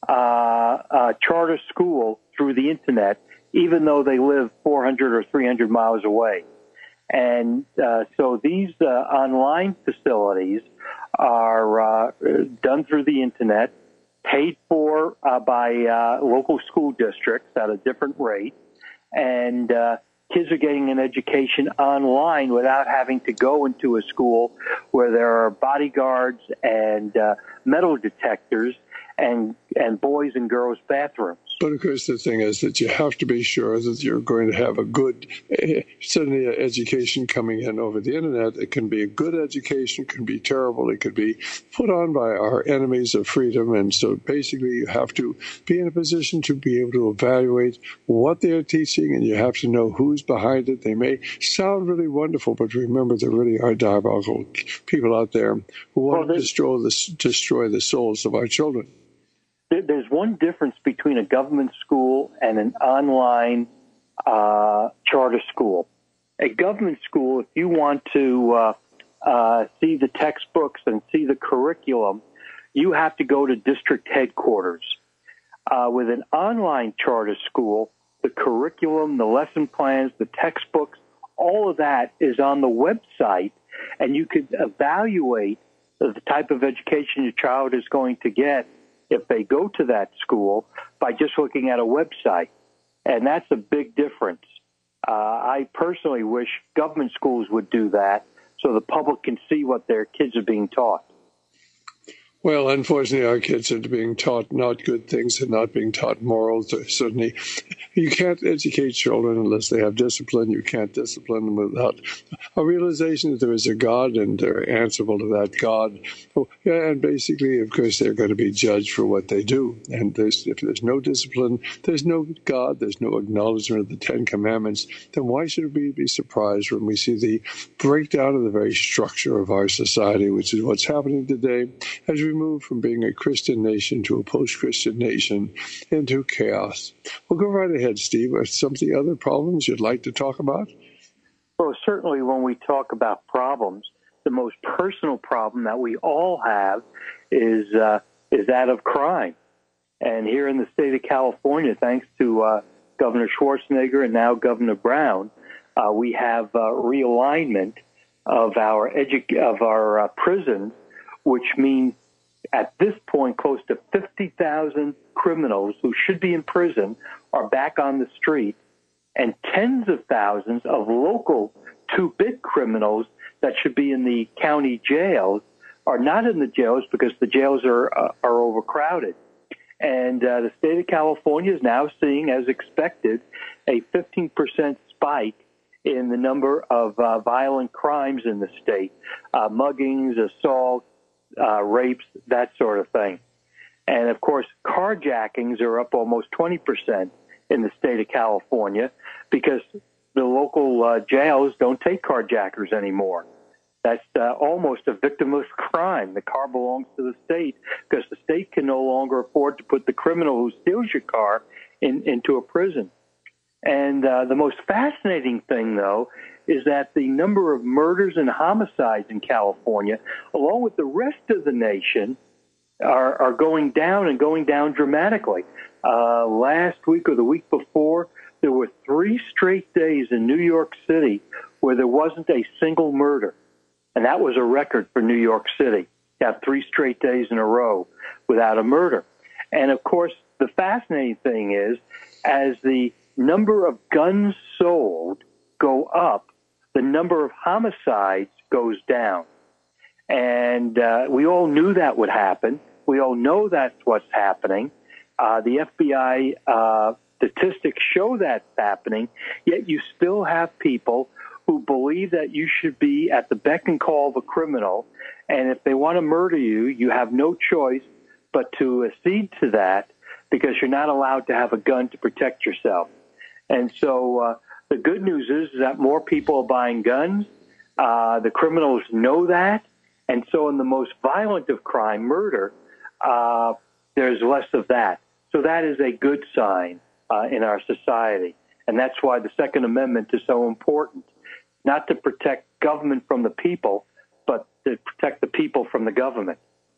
uh, uh, charter school through the Internet, even though they live four hundred or three hundred miles away. And uh, so these uh, online facilities are uh, done through the Internet, paid for uh, by uh, local school districts at a different rate, and uh, kids are getting an education online without having to go into a school where there are bodyguards and uh, metal detectors and and boys and girls bathrooms. But, of course, the thing is that you have to be sure that you're going to have a good, uh, certainly education coming in over the Internet. It can be a good education, it can be terrible, it could be put on by our enemies of freedom. And so basically you have to be in a position to be able to evaluate what they're teaching, and you have to know who's behind it. They may sound really wonderful, but remember there really are diabolical people out there who want well, to destroy the, destroy the souls of our children. There's one difference between a government school and an online uh, charter school. A government school, if you want to uh, uh, see the textbooks and see the curriculum, you have to go to district headquarters. Uh, with an online charter school, the curriculum, the lesson plans, the textbooks, all of that is on the website, and you could evaluate the type of education your child is going to get if they go to that school by just looking at a website. And that's a big difference. Uh, I personally wish government schools would do that so the public can see what their kids are being taught. Well, unfortunately, our kids are being taught not good things and not being taught morals. Certainly, you can't educate children unless they have discipline. You can't discipline them without a realization that there is a God and they're answerable to that God. Oh, yeah, and basically, of course, they're going to be judged for what they do. And there's, if there's no discipline, there's no God, there's no acknowledgement of the Ten Commandments, then why should we be surprised when we see the breakdown of the very structure of our society, which is what's happening today as we move from being a Christian nation to a post-Christian nation into chaos. Well, go right ahead, Steve. Are some of the other problems you'd like to talk about? Well, certainly when we talk about problems, the most personal problem that we all have is uh, is that of crime. And here in the state of California, thanks to uh, Governor Schwarzenegger and now Governor Brown, uh, we have uh, realignment of our edu- of our uh, prisons, which means at this point, close to fifty thousand criminals who should be in prison are back on the street, and tens of thousands of local two-bit criminals that should be in the county jails are not in the jails because the jails are uh, are overcrowded. And uh, the state of California is now seeing, as expected, a fifteen percent spike in the number of uh, violent crimes in the state, uh, muggings, assaults, Uh, rapes, that sort of thing. And, of course, carjackings are up almost twenty percent in the state of California because the local uh, jails don't take carjackers anymore. That's uh, almost a victimless crime. The car belongs to the state because the state can no longer afford to put the criminal who steals your car in, into a prison. And uh, the most fascinating thing, though, is that the number of murders and homicides in California, along with the rest of the nation, are, are going down and going down dramatically. Uh, last week or the week before, there were three straight days in New York City where there wasn't a single murder. And that was a record for New York City, to have three straight days in a row without a murder. And, of course, the fascinating thing is, as the number of guns sold go up, the number of homicides goes down. And uh, we all knew that would happen. We all know that's what's happening. Uh, the F B I uh, statistics show that's happening, yet you still have people who believe that you should be at the beck and call of a criminal, and if they want to murder you, you have no choice but to accede to that because you're not allowed to have a gun to protect yourself. And so uh, the good news is that more people are buying guns. Uh, the criminals know that. And so in the most violent of crime, murder, uh, there's less of that. So that is a good sign uh, in our society. And that's why the Second Amendment is so important, not to protect government from the people, but to protect the people from the government.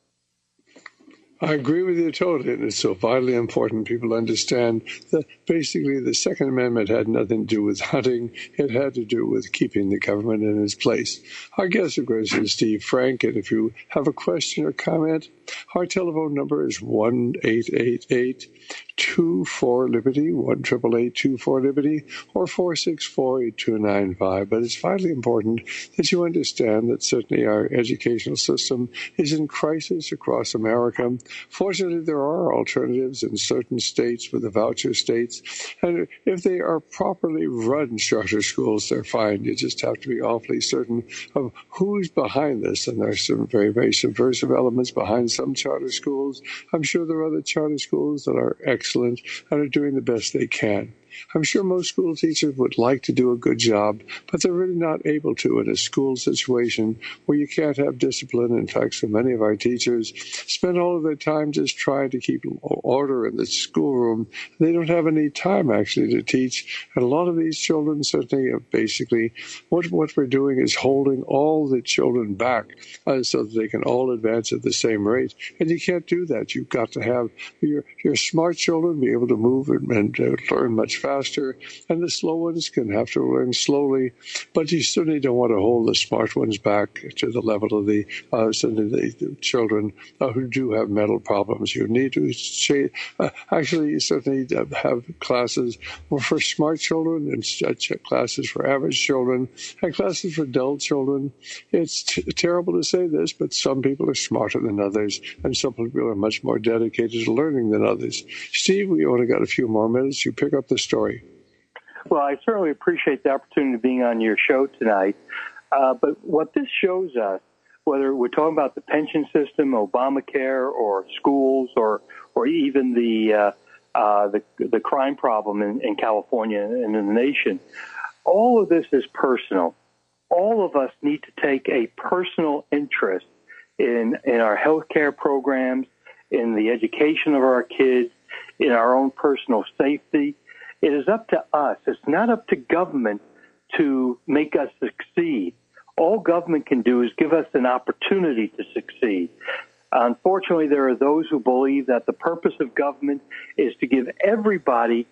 I agree with you totally, and it's so vitally important people understand that basically the Second Amendment had nothing to do with hunting. It had to do with keeping the government in its place. Our guest, of course, is Steve Frank, and if you have a question or comment, our telephone number is one eight eight eight, two four Liberty, one eight eight eight two four Liberty, or four six four eight two nine five. But it's vitally important that you understand that certainly our educational system is in crisis across America. Fortunately, there are alternatives in certain states with the voucher states, and if they are properly run charter schools, they're fine. You just have to be awfully certain of who's behind this, and there's some very, very subversive elements behind some charter schools. I'm sure there are other charter schools that are excellent and are doing the best they can. I'm sure most school teachers would like to do a good job, but they're really not able to in a school situation where you can't have discipline. In fact, so many of our teachers spend all of their time just trying to keep order in the schoolroom. They don't have any time actually to teach. And a lot of these children certainly have basically, what, what we're doing is holding all the children back uh, so that they can all advance at the same rate. And you can't do that. You've got to have your, your smart children be able to move and, and uh, learn much faster, and the slow ones can have to learn slowly, but you certainly don't want to hold the smart ones back to the level of the, uh, certainly the, the children uh, who do have mental problems. You need to cha- uh, actually certainly have classes for smart children and uh, classes for average children and classes for dull children. It's t- terrible to say this, but some people are smarter than others, and some people are much more dedicated to learning than others. Steve, we only got a few more minutes. You pick up the story. Well, I certainly appreciate the opportunity of being on your show tonight. Uh, but what this shows us, whether we're talking about the pension system, Obamacare, or schools, or or even the uh, uh, the, the crime problem in, in California and in the nation, all of this is personal. All of us need to take a personal interest in in our health care programs, in the education of our kids, in our own personal safety. It is up to us. It's not up to government to make us succeed. All government can do is give us an opportunity to succeed. Unfortunately, there are those who believe that the purpose of government is to give everybody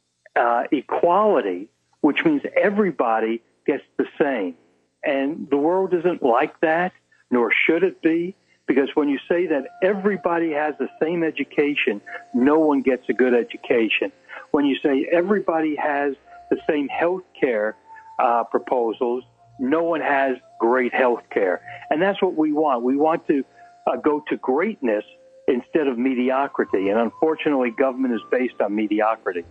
uh, equality, which means everybody gets the same. And the world isn't like that, nor should it be, because when you say that everybody has the same education, no one gets a good education. When you say everybody has the same health care uh, proposals, no one has great health care. And that's what we want. We want to uh, go to greatness instead of mediocrity. And unfortunately, government is based on mediocrity.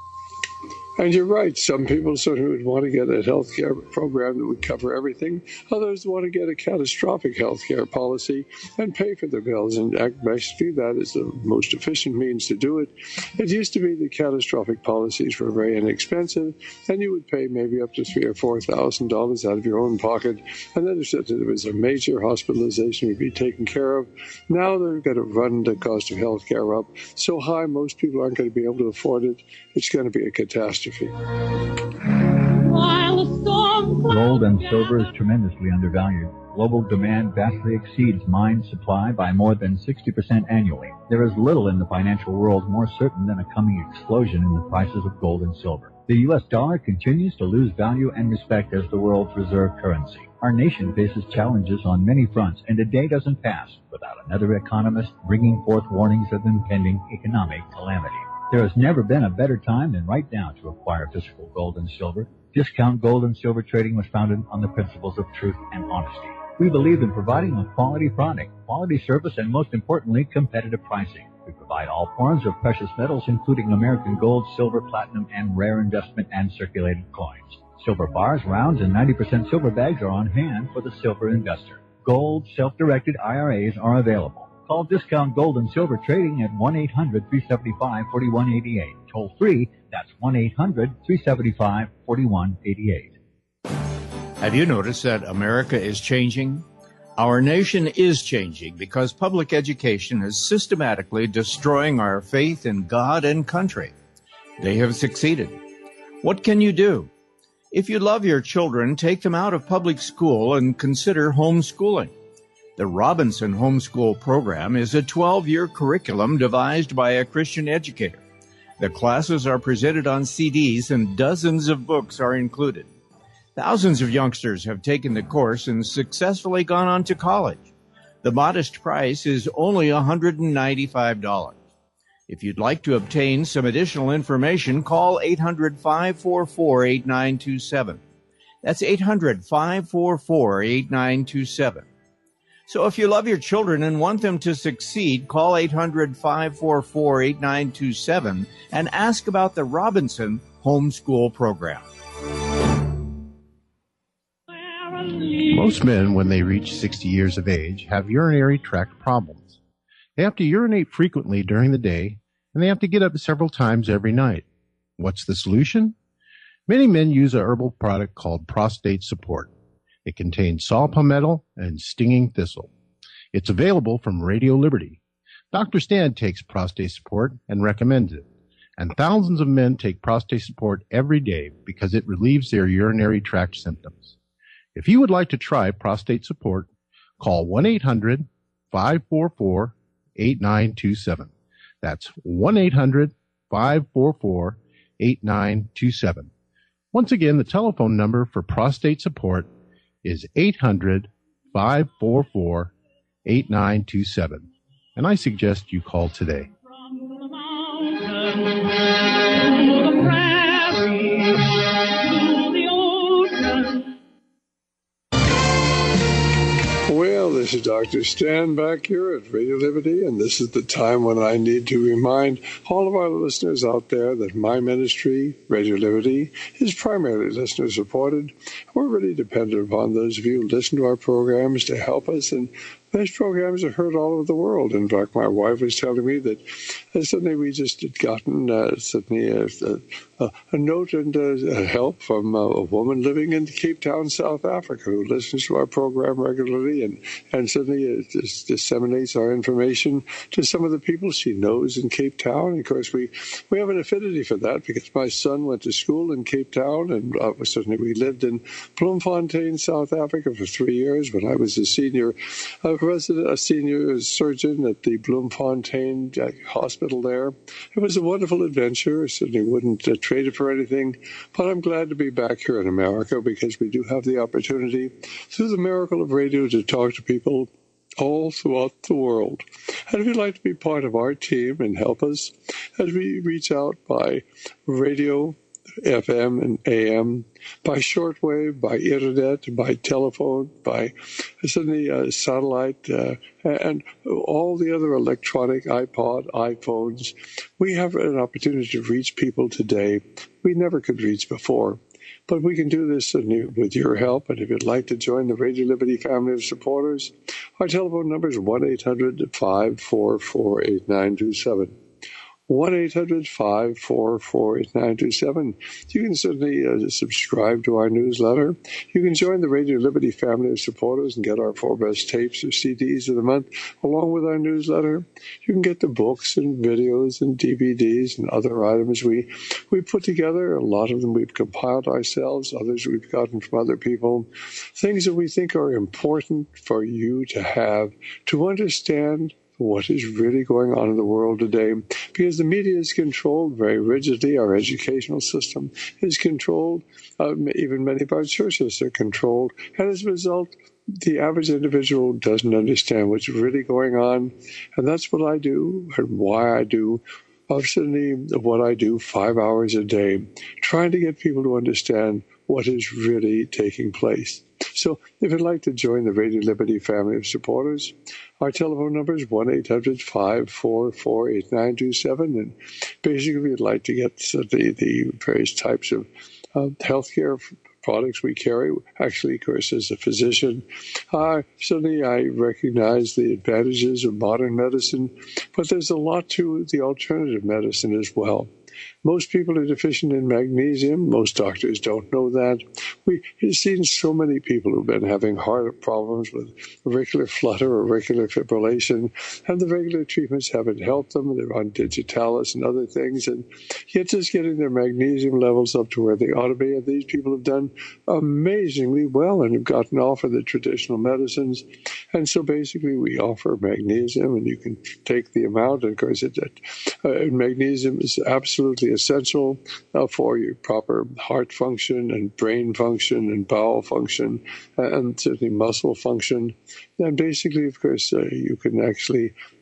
And you're right. Some people certainly would want to get a health care program that would cover everything. Others want to get a catastrophic health care policy and pay for their bills. And actually, that is the most efficient means to do it. It used to be the catastrophic policies were very inexpensive, and you would pay maybe up to three or four thousand dollars out of your own pocket. And then if there was a major hospitalization, would be taken care of. Now they're going to run the cost of health care up so high, most people aren't going to be able to afford it. It's going to be a catastrophe. Gold and silver is tremendously undervalued. Global demand vastly exceeds mine supply by more than sixty percent annually. There is little in the financial world more certain than a coming explosion in the prices of gold and silver. The U S dollar continues to lose value and respect as the world's reserve currency. Our nation faces challenges on many fronts, and a day doesn't pass without another economist bringing forth warnings of impending economic calamity. There has never been a better time than right now to acquire physical gold and silver. Discount Gold and Silver Trading was founded on the principles of truth and honesty. We believe in providing a quality product, quality service, and most importantly, competitive pricing. We provide all forms of precious metals, including American gold, silver, platinum, and rare investment and circulated coins. Silver bars, rounds, and ninety percent silver bags are on hand for the silver investor. Gold, self-directed I R As are available. Call Discount Gold and Silver Trading at one eight hundred three seven five four one eight eight. Toll free, that's one eight hundred three seven five four one eight eight. Have you noticed that America is changing? Our nation is changing because public education is systematically destroying our faith in God and country. They have succeeded. What can you do? If you love your children, take them out of public school and consider homeschooling. The Robinson Homeschool Program is a twelve-year curriculum devised by a Christian educator. The classes are presented on C Ds and dozens of books are included. Thousands of youngsters have taken the course and successfully gone on to college. The modest price is only one hundred ninety-five dollars. If you'd like to obtain some additional information, call eight hundred, five four four, eight nine two seven. That's eight hundred, five four four, eight nine two seven. So if you love your children and want them to succeed, call eight hundred, five four four, eight nine two seven and ask about the Robinson Homeschool Program. Most men, when they reach sixty years of age, have urinary tract problems. They have to urinate frequently during the day, and they have to get up several times every night. What's the solution? Many men use a herbal product called Prostate Support. It contains saw palmetto and stinging thistle. It's available from Radio Liberty. Doctor Stan takes Prostate Support and recommends it. And thousands of men take Prostate Support every day because it relieves their urinary tract symptoms. If you would like to try Prostate Support, call one eight hundred, five four four, eight nine two seven. That's one eight hundred, five four four, eight nine two seven. Once again, the telephone number for Prostate Support is eight hundred, five four four, eight nine two seven. And I suggest you call today. Well, this is Doctor Stan back here at Radio Liberty, and this is the time when I need to remind all of our listeners out there that my ministry, Radio Liberty, is primarily listener-supported. We're really dependent upon those of you who listen to our programs to help us, and those programs are heard all over the world. In fact, my wife was telling me that uh, suddenly we just had gotten uh, suddenly a, a, a note and uh, help from uh, a woman living in Cape Town, South Africa, who listens to our program regularly and, and suddenly it just disseminates our information to some of the people she knows in Cape Town. And of course, we, we have an affinity for that because my son went to school in Cape Town, and uh, suddenly we lived in Bloemfontein, South Africa for three years when I was a senior uh, resident, a senior surgeon at the Bloemfontein uh, hospital there. It was a wonderful adventure. I certainly wouldn't uh, trade it for anything, but I'm glad to be back here in America because we do have the opportunity through the miracle of radio to talk to people all throughout the world. And if you'd like to be part of our team and help us as we reach out by radio, F M and A M, by shortwave, by internet, by telephone, by suddenly uh, satellite, uh, and all the other electronic iPod, iPhones, we have an opportunity to reach people today we never could reach before. But we can do this with your help, and if you'd like to join the Radio Liberty family of supporters, our telephone number is one eight hundred, five four four, eight nine two seven. one eight hundred, five four four, eight nine two seven. You can certainly uh, subscribe to our newsletter. You can join the Radio Liberty family of supporters and get our four best tapes or C Ds of the month along with our newsletter. You can get the books and videos and D V Ds and other items we, we put together. A lot of them we've compiled ourselves, others we've gotten from other people. Things that we think are important for you to have to understand what is really going on in the world today, because the media is controlled very rigidly. Our educational system is controlled. Um, even many of our churches are controlled. And as a result, the average individual doesn't understand what's really going on. And that's what I do and why I do. Obviously, what I do five hours a day, trying to get people to understand what is really taking place. So if you'd like to join the Radio Liberty family of supporters, our telephone number is one eight hundred, five four four, eight nine two seven. And basically, if you'd like to get the, the various types of uh, healthcare products we carry, actually, of course, as a physician, uh, certainly I recognize the advantages of modern medicine, but there's a lot to the alternative medicine as well. Most people are deficient in magnesium. Most doctors don't know that. We've seen so many people who've been having heart problems with auricular flutter or auricular fibrillation, and the regular treatments haven't helped them. They're on digitalis and other things, and yet just getting their magnesium levels up to where they ought to be. And these people have done amazingly well and have gotten off of the traditional medicines. And so basically we offer magnesium, and you can take the amount. And of course, it, uh, magnesium is absolutely essential uh, for your proper heart function and brain function and bowel function uh, and certainly muscle function. And basically, of course, uh, you can actually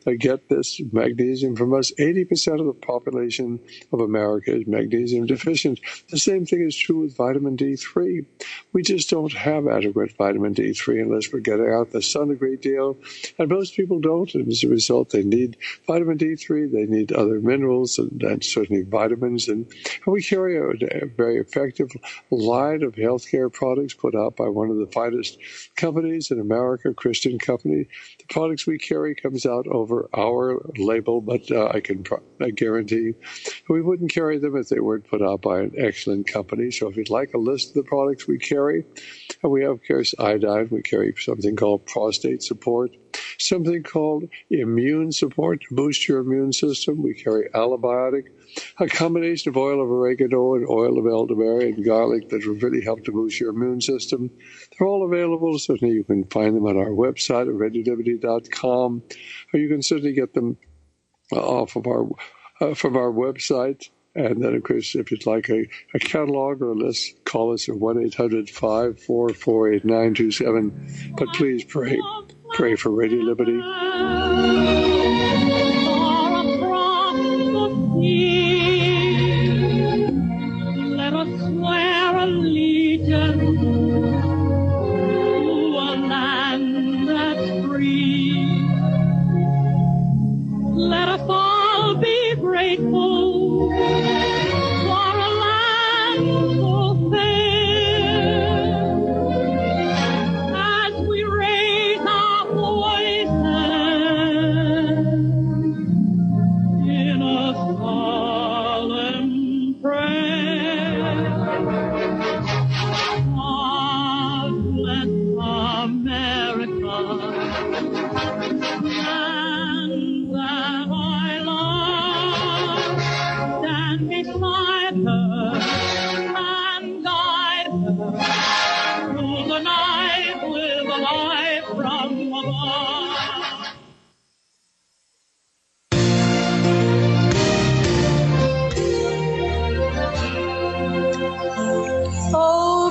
uh, get this magnesium from us. eighty percent of the population of America is magnesium deficient. The same thing is true with vitamin D three. We just don't have adequate vitamin D three unless we're getting out the sun a great deal, and most people don't, and as a result, they need vitamin D three, they need other minerals, and, and certainly vitamins, and, and we carry a, a very effective line of healthcare products put out by one of the finest companies in America, Christian company. The products we carry comes out over our label, but uh, I can pro- I guarantee we wouldn't carry them if they weren't put out by an excellent company. So if you'd like a list of the products we carry, and we have, of course, iodine. We carry something called prostate support, something called immune support to boost your immune system. We carry Allibiotic, a combination of oil of oregano and oil of elderberry and garlic that will really help to boost your immune system. They're all available. Certainly you can find them on our website at radio liberty dot com, or you can certainly get them off of our uh, from our website. And then, of course, if you'd like a, a catalog or a list, call us at one eight hundred five four four eight nine two seven. But please pray. Pray for Radio Liberty. Let us swear allegiance to a land that's free. Let us all be grateful for a land so fair. As we raise our voices in a solemn prayer, God bless America, and that I love, stand beside her and guide her through the night with a light from above. Oh,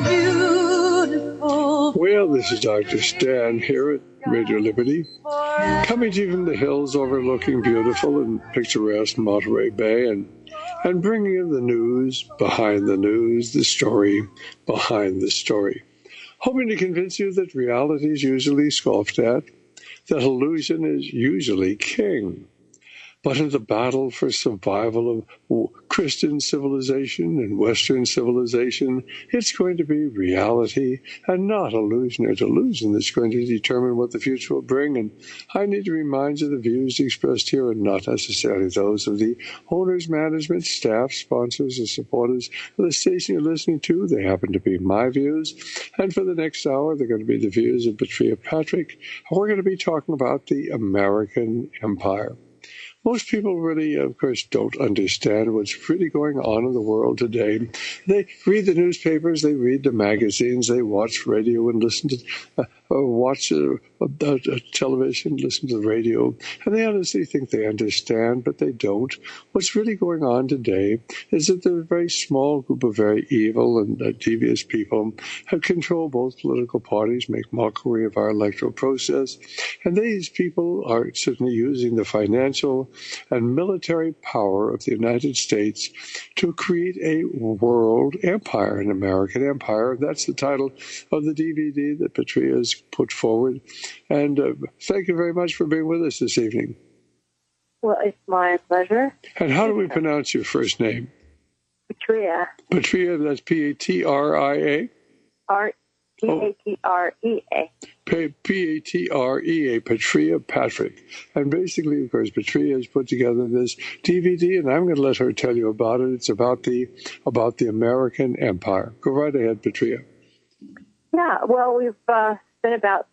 beautiful. Well, this is Doctor Stan here at Radio Liberty, coming to you from the hills overlooking beautiful and picturesque Monterey Bay, and and bringing you the news behind the news, the story behind the story. Hoping to convince you that reality is usually scoffed at, that illusion is usually king. But in the battle for survival of Christian civilization and Western civilization, it's going to be reality and not illusion or delusion that's going to determine what the future will bring. And I need to remind you the views expressed here are not necessarily those of the owners, management, staff, sponsors, or supporters of the station you're listening to. They happen to be my views. And for the next hour, they're going to be the views of Petria Patrick. We're going to be talking about the American Empire. Most people really, of course, don't understand what's really going on in the world today. They read the newspapers, they read the magazines, they watch radio and listen to, uh, or watch uh, uh, television, listen to the radio, and they honestly think they understand, but they don't. What's really going on today is that there's a very small group of very evil and uh, devious people have controlled both political parties, make mockery of our electoral process, and these people are certainly using the financial and military power of the United States to create a world empire, an American empire. That's the title of the D V D that Petria has put forward. And uh, thank you very much for being with us this evening. Well, it's my pleasure. And how do we pronounce your first name? Petria. Petria, that's P A T R I A? R P A T R E A. P A T R E A, Petria Patrick. And basically, of course, Petria has put together this D V D, and I'm going to let her tell you about it. It's about the about the American Empire. Go right ahead, Petria. Yeah, well, we've uh, spent about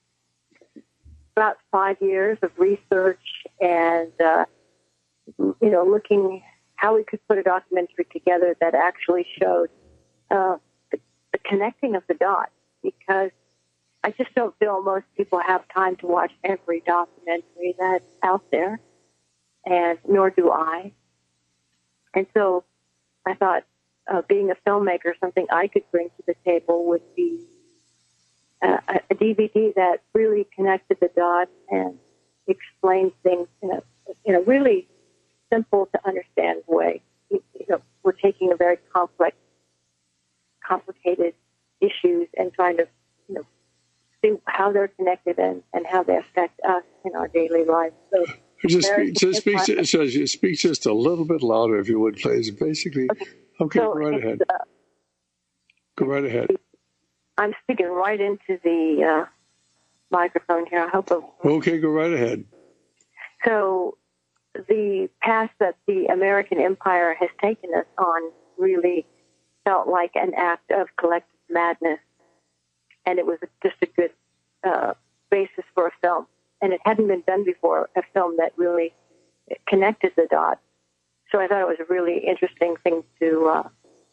about five years of research and, uh, you know, looking how we could put a documentary together that actually showed uh, the, the connecting of the dots, because I just don't feel most people have time to watch every documentary that's out there, and nor do I. And so I thought uh, being a filmmaker, something I could bring to the table would be uh, a D V D that really connected the dots and explains things in a, in a really simple to understand way. You know, we're taking a very complex, complicated issues and trying to, you know, see how they're connected and, and how they affect us in our daily lives. So just speak, just speak, just, speak just a little bit louder, if you would, please. Basically, okay, okay so go right ahead. Uh, go right ahead. I'm speaking right into the uh, microphone here. I hope. I'm... Okay, go right ahead. So the path that the American empire has taken us on really felt like an act of collective madness, and it was just a good uh, basis for a film. And it hadn't been done before, a film that really connected the dots. So I thought it was a really interesting thing to uh,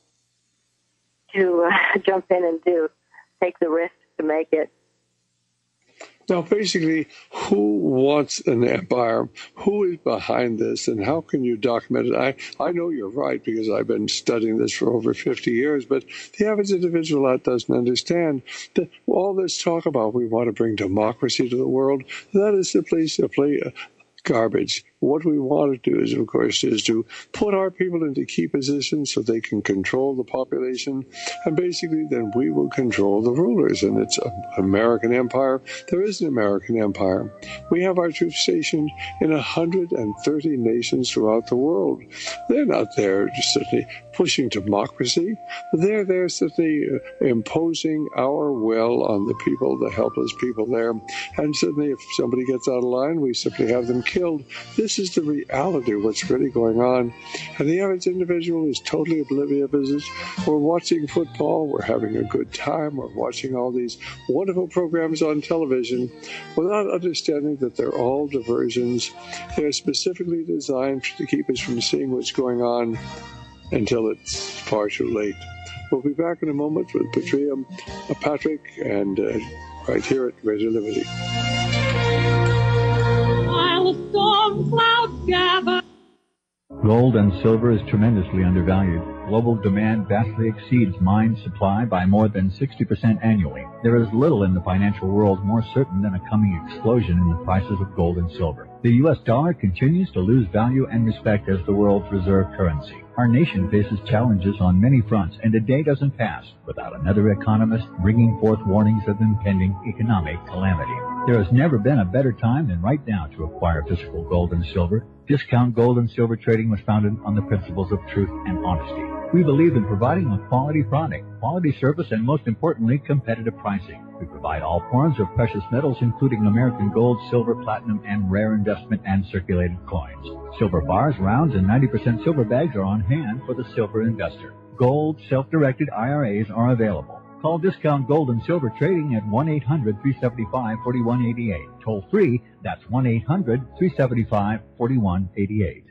to uh, jump in and do, take the risk to make it. Now, basically, who wants an empire? Who is behind this, and how can you document it? I, I know you're right, because I've been studying this for over fifty years, but the average individual that doesn't understand that all this talk about we want to bring democracy to the world, that is simply, simply uh, garbage. What we want to do is, of course, is to put our people into key positions so they can control the population, and basically then we will control the rulers. And it's an American empire. There is an American empire. We have our troops stationed in one hundred thirty nations throughout the world. They're not there just simply pushing democracy. They're there simply uh, imposing our will on the people, the helpless people there. And certainly if somebody gets out of line, we simply have them killed. This This is the reality of what's really going on. And the average individual is totally oblivious of this. We're watching football. We're having a good time. We're watching all these wonderful programs on television without understanding that they're all diversions. They're specifically designed to keep us from seeing what's going on until it's far too late. We'll be back in a moment with Patria, uh, Patrick, and uh, right here at Radio Liberty. Storm clouds gather. Gold and silver is tremendously undervalued. Global demand vastly exceeds mine supply by more than sixty percent annually. There is little in the financial world more certain than a coming explosion in the prices of gold and silver. The U S dollar continues to lose value and respect as the world's reserve currency. Our nation faces challenges on many fronts, and a day doesn't pass without another economist bringing forth warnings of impending economic calamity. There has never been a better time than right now to acquire physical gold and silver. Discount Gold and Silver Trading was founded on the principles of truth and honesty. We believe in providing a quality product, quality service, and most importantly, competitive pricing. We provide all forms of precious metals, including American gold, silver, platinum, and rare investment and circulated coins. Silver bars, rounds, and ninety percent silver bags are on hand for the silver investor. Gold, self-directed I R As are available. Call Discount Gold and Silver Trading at one eight hundred, three seven five, four one eight eight. Toll free, that's one eight hundred, three seven five, four one eight eight.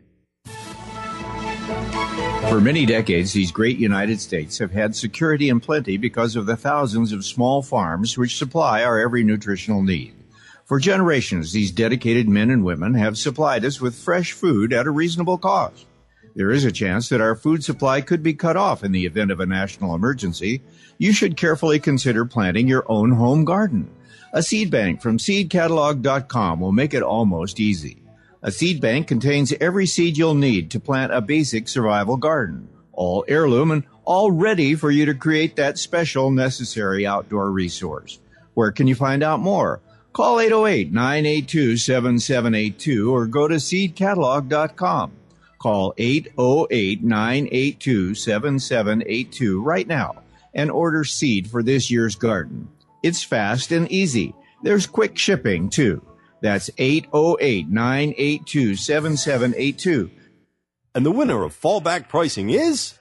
For many decades, these great United States have had security and plenty because of the thousands of small farms which supply our every nutritional need. For generations, these dedicated men and women have supplied us with fresh food at a reasonable cost. There is a chance that our food supply could be cut off in the event of a national emergency. You should carefully consider planting your own home garden. A seed bank from seed catalog dot com will make it almost easy. A seed bank contains every seed you'll need to plant a basic survival garden, all heirloom and all ready for you to create that special necessary outdoor resource. Where can you find out more? Call eight oh eight, nine eight two, seven seven eight two or go to seed catalog dot com. Call eight oh eight, nine eight two, seven seven eight two right now and order seed for this year's garden. It's fast and easy. There's quick shipping, too. That's eight oh eight, nine eight two, seven seven eight two. And the winner of fallback pricing is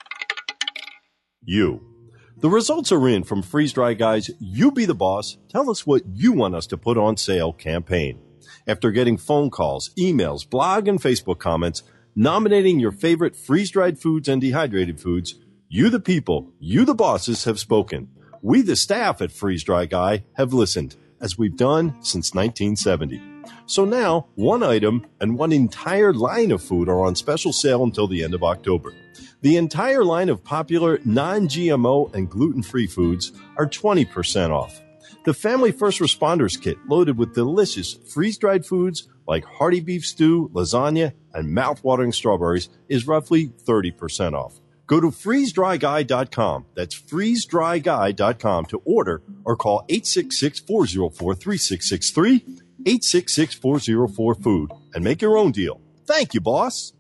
you. The results are in from Freeze Dry Guy's You Be the Boss, Tell Us What You Want Us to Put on Sale campaign. After getting phone calls, emails, blog, and Facebook comments nominating your favorite freeze-dried foods and dehydrated foods, you the people, you the bosses have spoken. We the staff at Freeze Dry Guy have listened, as we've done since nineteen seventy. So now, one item and one entire line of food are on special sale until the end of October. The entire line of popular non-G M O and gluten-free foods are twenty percent off. The Family First Responders Kit, loaded with delicious freeze-dried foods like hearty beef stew, lasagna, and mouth-watering strawberries, is roughly thirty percent off. Go to freeze dry guy dot com. That's freeze dry guy dot com to order or call eight six six, four oh four, three six six three, eight six six, four oh four, food, and make your own deal. Thank you, boss.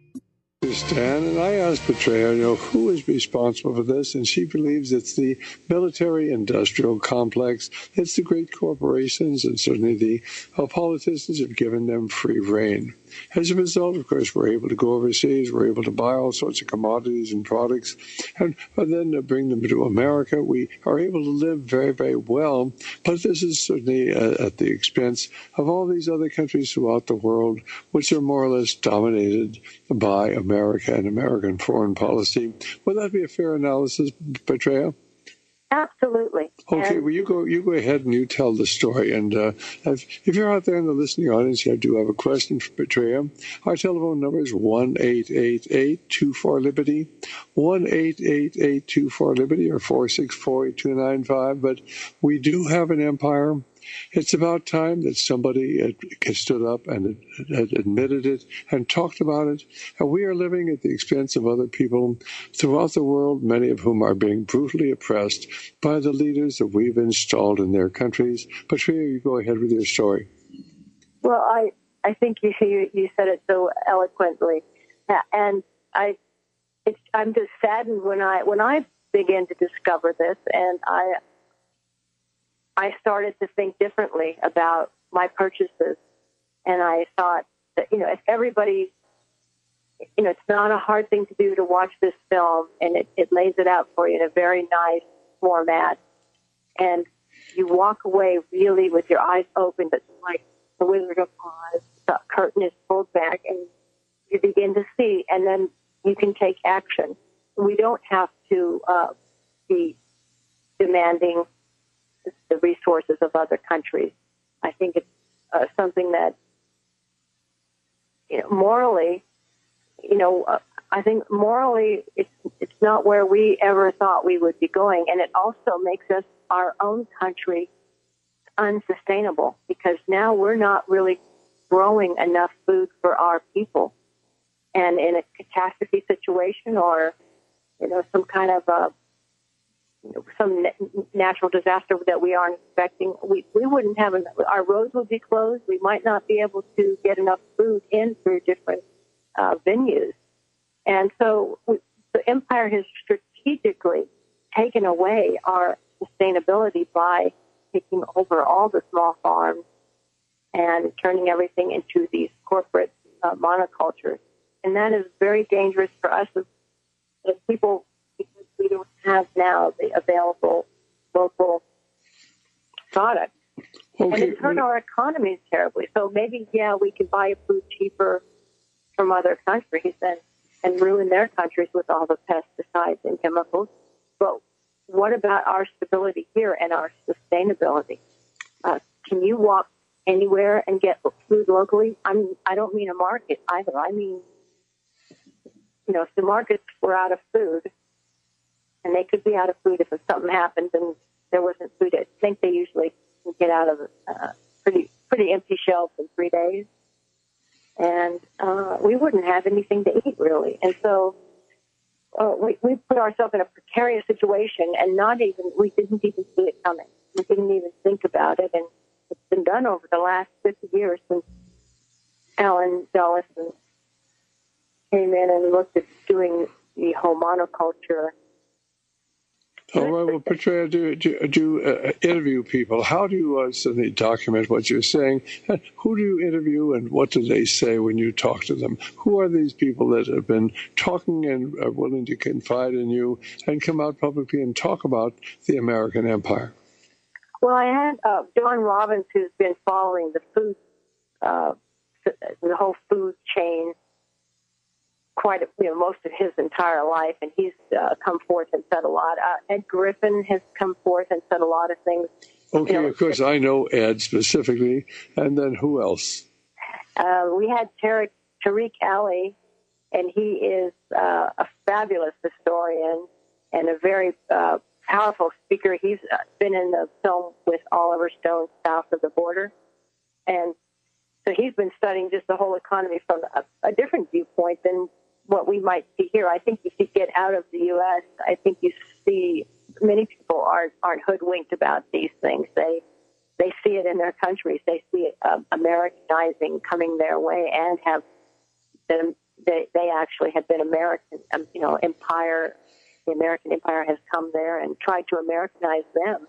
Stan, and I asked Petrea, you know, who is responsible for this, and she believes it's the military-industrial complex. It's the great corporations, and certainly the uh, politicians have given them free rein. As a result, of course, we're able to go overseas, we're able to buy all sorts of commodities and products, and, and then uh, bring them to America. We are able to live very, very well, but this is certainly uh, at the expense of all these other countries throughout the world, which are more or less dominated by America and American foreign policy. Would that be a fair analysis, Petrea? Absolutely. Okay, and, well, you go you go ahead and you tell the story. And uh, if, if you're out there in the listening audience, I do have a question for Petrea. Our telephone number is one eight eight eight, two four, Liberty, one eight eight eight, two four, Liberty, or four six four, eight two nine five. But we do have an empire. It's about time that somebody had stood up and had admitted it and talked about it. And we are living at the expense of other people throughout the world, many of whom are being brutally oppressed by the leaders that we've installed in their countries. Petrea, you go ahead with your story. Well, I, I think you, you you said it so eloquently, and I it's, I'm just saddened when I when I began to discover this, and I. I started to think differently about my purchases. And I thought that, you know, if everybody, you know, it's not a hard thing to do to watch this film, and it, it lays it out for you in a very nice format. And you walk away really with your eyes open, but like the Wizard of Oz, the curtain is pulled back, and you begin to see, and then you can take action. We don't have to uh, be demanding the resources of other countries. I think it's uh, something that, you know, morally, you know, uh, I think morally it's it's not where we ever thought we would be going, and it also makes us our own country unsustainable because now we're not really growing enough food for our people, and in a catastrophe situation or, you know, some kind of a some natural disaster that we aren't expecting, we, we wouldn't have enough. Our roads would be closed. We might not be able to get enough food in through different uh, venues. And so we, the empire has strategically taken away our sustainability by taking over all the small farms and turning everything into these corporate uh, monocultures. And that is very dangerous for us as, as people, because we don't have now the available local product. Okay. And it hurt our economies terribly. So maybe, yeah, we can buy food cheaper from other countries and, and ruin their countries with all the pesticides and chemicals. But what about our stability here and our sustainability? Uh, can you walk anywhere and get food locally? I'm, I don't mean a market either. I mean, you know, if the markets were out of food, and they could be out of food if something happened and there wasn't food, I think they usually can get out of uh, pretty pretty empty shelves in three days. And uh, we wouldn't have anything to eat, really. And so uh, we, we put ourselves in a precarious situation, and not even, we didn't even see it coming. We didn't even think about it. And it's been done over the last fifty years since Alan Dulles came in and looked at doing the whole monoculture. Oh, well, well Petrea, do, do, do uh, interview people. How do you uh, suddenly document what you're saying? And who do you interview, and what do they say when you talk to them? Who are these people that have been talking and are willing to confide in you and come out publicly and talk about the American empire? Well, I had uh, John Robbins, who's been following the food, uh, the whole food chain quite, a, you know, most of his entire life, and he's uh, come forth and said a lot. Uh, Ed Griffin has come forth and said a lot of things. Okay, you know, of course, I know Ed specifically, and then who else? Uh, we had Tariq, Tariq Ali, and he is uh, a fabulous historian and a very uh, powerful speaker. He's uh, been in the film with Oliver Stone, South of the Border. And so he's been studying just the whole economy from a, a different viewpoint than what we might see here. I think if you get out of the U S, I think you see many people aren't, aren't hoodwinked about these things. They they see it in their countries. They see it, uh, Americanizing coming their way and have been, they, they actually have been American, um, you know, empire. The American empire has come there and tried to Americanize them.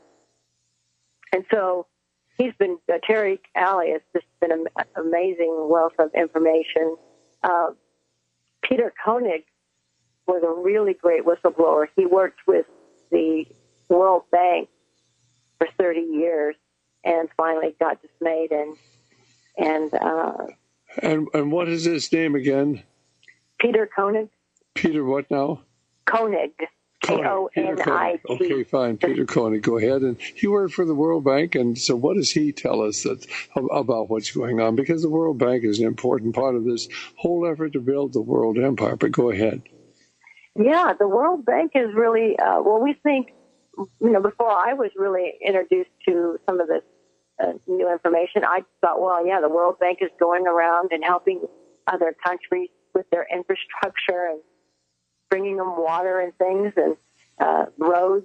And so he's been, uh, Terry Alley has just been an amazing wealth of information. Uh, Peter Koenig was a really great whistleblower. He worked with the World Bank for thirty years and finally got dismayed. And and uh, and, and what is his name again? Peter Koenig. Peter what now? Koenig. K O N I G. Okay, fine. Peter Koenig, go ahead. And he worked for the World Bank, and so what does he tell us that about what's going on? Because the World Bank is an important part of this whole effort to build the world empire. But go ahead. Yeah, the World Bank is really, uh, well, we think, you know, before I was really introduced to some of this uh, new information, I thought, well, yeah, the World Bank is going around and helping other countries with their infrastructure and bringing them water and things and uh, roads.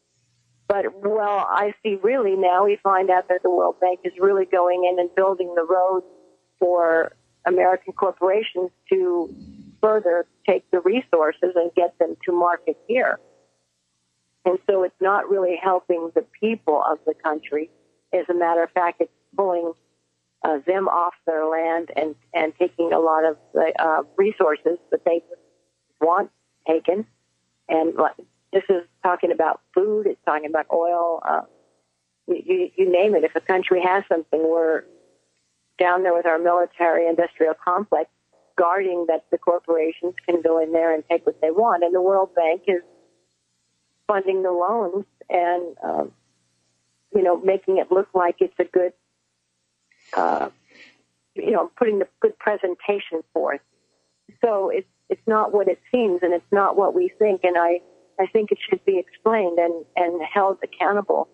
But, well, I see really now we find out that the World Bank is really going in and building the roads for American corporations to further take the resources and get them to market here. And so it's not really helping the people of the country. As a matter of fact, it's pulling uh, them off their land and, and taking a lot of the uh, resources that they want taken. And this is talking about food, it's talking about oil, uh, you, you name it. If a country has something, we're down there with our military industrial complex guarding that the corporations can go in there and take what they want. And the World Bank is funding the loans and, um, you know, making it look like it's a good, uh, you know, putting the good presentation forth. So it's, it's not what it seems, and it's not what we think, and I, I think it should be explained and, and held accountable.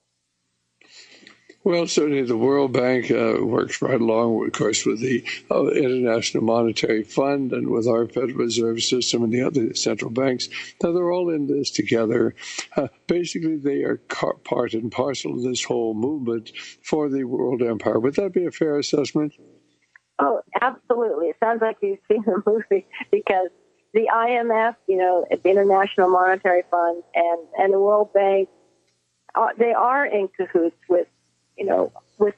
Well, certainly the World Bank uh, works right along, of course, with the uh, International Monetary Fund and with our Federal Reserve System and the other central banks. Now, they're all in this together. Uh, basically, they are car- part and parcel of this whole movement for the world empire. Would that be a fair assessment? Oh, absolutely. It sounds like you've seen the movie because the I M F, you know, the International Monetary Fund and, and the World Bank, uh, they are in cahoots with, you know, with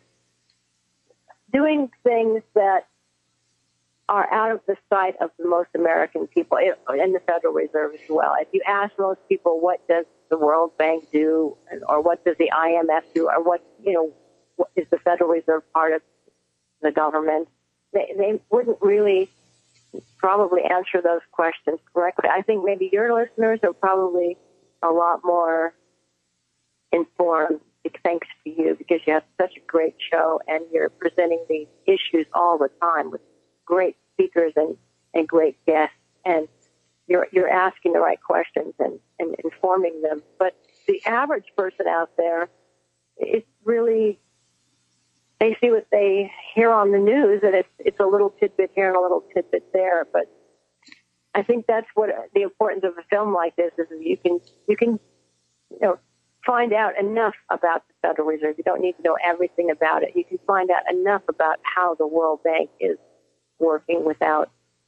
doing things that are out of the sight of the most American people and the Federal Reserve as well. If you ask most people, what does the World Bank do, or what does the I M F do, or what, you know, what is the Federal Reserve part of the government, They, they wouldn't really probably answer those questions correctly. I think maybe your listeners are probably a lot more informed thanks to you because you have such a great show and you're presenting these issues all the time with great speakers and, and great guests. And you're, you're asking the right questions and, and informing them. But the average person out there, it's really... they see what they hear on the news, and it's it's a little tidbit here and a little tidbit there. But I think that's what the importance of a film like this is. You can you can you know find out enough about the Federal Reserve. You don't need to know everything about it. You can find out enough about how the World Bank is working without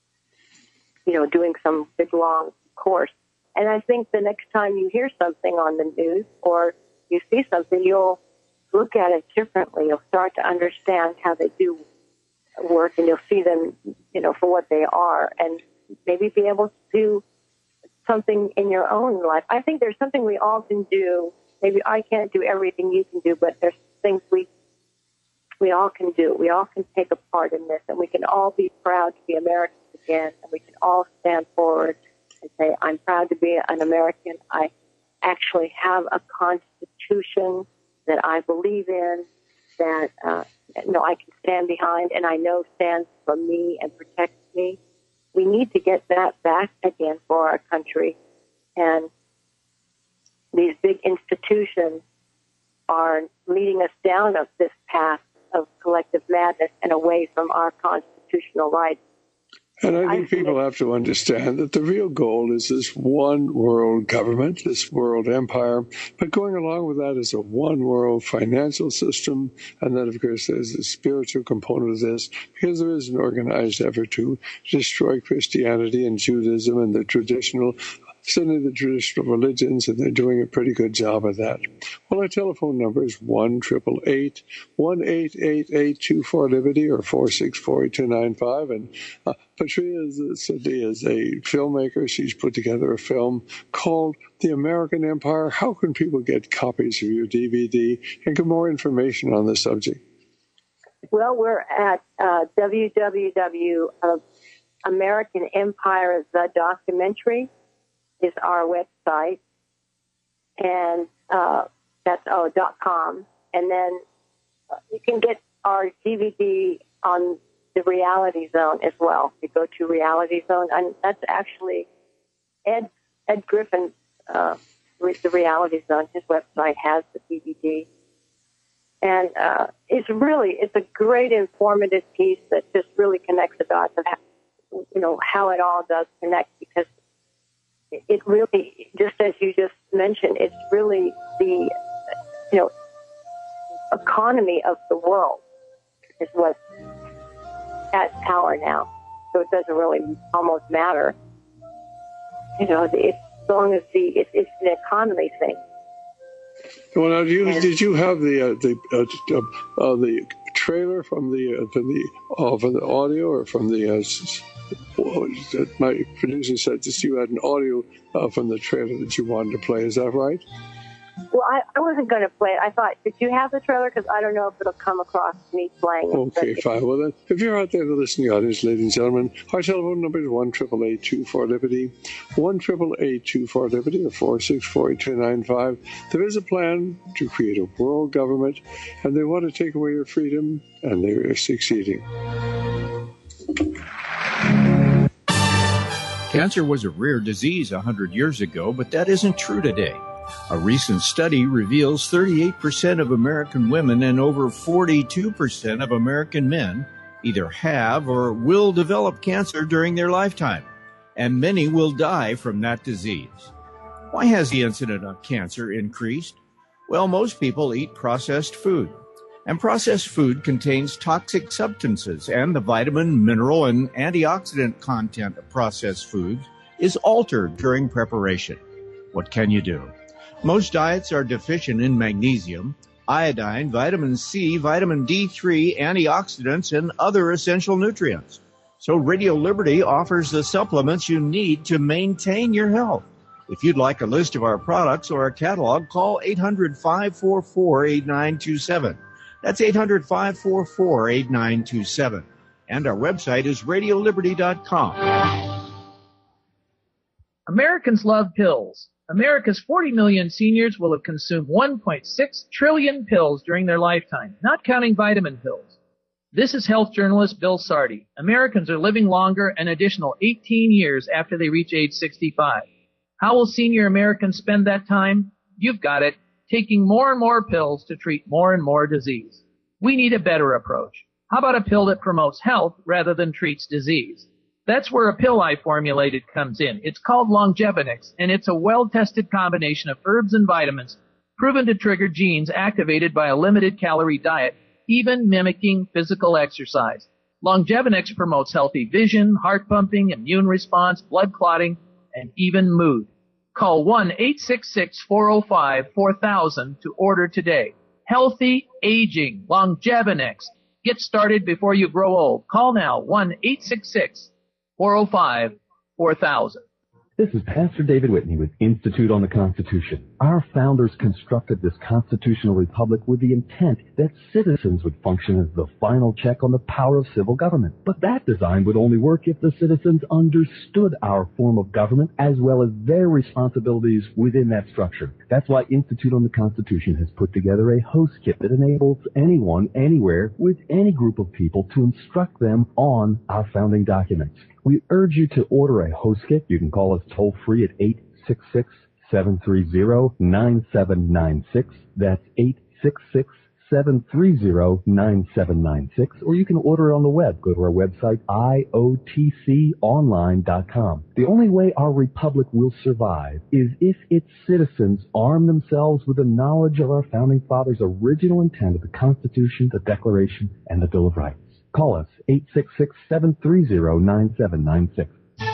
you know doing some big long course. And I think the next time you hear something on the news or you see something, you'll look at it differently. You'll start to understand how they do work, and you'll see them, you know, for what they are, and maybe be able to do something in your own life. I think there's something we all can do. Maybe I can't do everything you can do, but there's things we we all can do. We all can take a part in this, and we can all be proud to be Americans again, and we can all stand forward and say, I'm proud to be an American. I actually have a constitution that I believe in, that uh, you know, I can stand behind, and I know stands for me and protects me. We need to get that back again for our country. And these big institutions are leading us down of this path of collective madness and away from our constitutional rights. And I think people have to understand that the real goal is this one world government, this world empire. But going along with that is a one world financial system. And then, of course, there's the spiritual component of this, because there is an organized effort to destroy Christianity and Judaism and the traditional certainly the traditional religions, and they're doing a pretty good job of that. Well, our telephone number is one triple eight one eight eight eight two four Liberty or four six four eight two nine five. And uh, Patria is, is a filmmaker. She's put together a film called The American Empire. How can people get copies of your D V D and get more information on the subject? Well, we're at uh, w w w dot American Empire the Documentary is our website, and uh, that's oh dot com. And then uh, you can get our D V D on the Reality Zone as well. You go to Reality Zone, and that's actually Ed Ed Griffin's uh, the Reality Zone. His website has the D V D, and uh, it's really it's a great informative piece that just really connects the dots of how, you know how it all does connect, because it really, just as you just mentioned, it's really the, you know, economy of the world is what's at power now. So it doesn't really almost matter. You know, it's, as long as the, it, it's an economy thing. Well, now, you, did you have the uh, the uh, uh, the trailer from the uh, from the uh, from the audio or from the? Uh, my producer said that you had an audio uh, from the trailer that you wanted to play. Is that right? Well, I, I wasn't going to play it. I thought, did you have the trailer? Because I don't know if it'll come across me playing it. Okay, fine. Well, then, if you're out there to listen to the audience, ladies and gentlemen, our telephone number is one triple eight two four Liberty, one triple eight two four Liberty, or four six four eight two nine five. There is a plan to create a world government, and they want to take away your freedom, and they are succeeding. Cancer was a rare disease one hundred years ago, but that isn't true today. A recent study reveals thirty-eight percent of American women and over forty-two percent of American men either have or will develop cancer during their lifetime, and many will die from that disease. Why has the incidence of cancer increased? Well, most people eat processed food, and processed food contains toxic substances, and the vitamin, mineral, and antioxidant content of processed foods is altered during preparation. What can you do? Most diets are deficient in magnesium, iodine, vitamin C, vitamin D three, antioxidants, and other essential nutrients. So Radio Liberty offers the supplements you need to maintain your health. If you'd like a list of our products or a catalog, call eight hundred, five four four, eight nine two seven. That's eight hundred, five four four, eight nine two seven. And our website is radio liberty dot com. Americans love pills. America's forty million seniors will have consumed one point six trillion pills during their lifetime, not counting vitamin pills. This is health journalist Bill Sardi. Americans are living longer an additional eighteen years after they reach age sixty-five. How will senior Americans spend that time? You've got it. Taking more and more pills to treat more and more disease. We need a better approach. How about a pill that promotes health rather than treats disease? That's where a pill I formulated comes in. It's called Longevinix, and it's a well-tested combination of herbs and vitamins proven to trigger genes activated by a limited-calorie diet, even mimicking physical exercise. Longevinix promotes healthy vision, heart pumping, immune response, blood clotting, and even mood. Call one eight six six, four oh five, four thousand to order today. Healthy aging, Longevinix. Get started before you grow old. Call now, one eight six six, four oh five, four thousand. This is Pastor David Whitney with Institute on the Constitution. Our founders constructed this constitutional republic with the intent that citizens would function as the final check on the power of civil government. But that design would only work if the citizens understood our form of government as well as their responsibilities within that structure. That's why Institute on the Constitution has put together a host kit that enables anyone, anywhere, with any group of people to instruct them on our founding documents. We urge you to order a host kit. You can call us toll-free at eight six six, seven three zero, nine seven nine six. That's eight six six, seven three zero, nine seven nine six. Or you can order it on the web. Go to our website, I O T C online dot com. The only way our republic will survive is if its citizens arm themselves with the knowledge of our founding fathers' original intent of the Constitution, the Declaration, and the Bill of Rights. Call us, eight six six, seven three zero, nine seven nine six.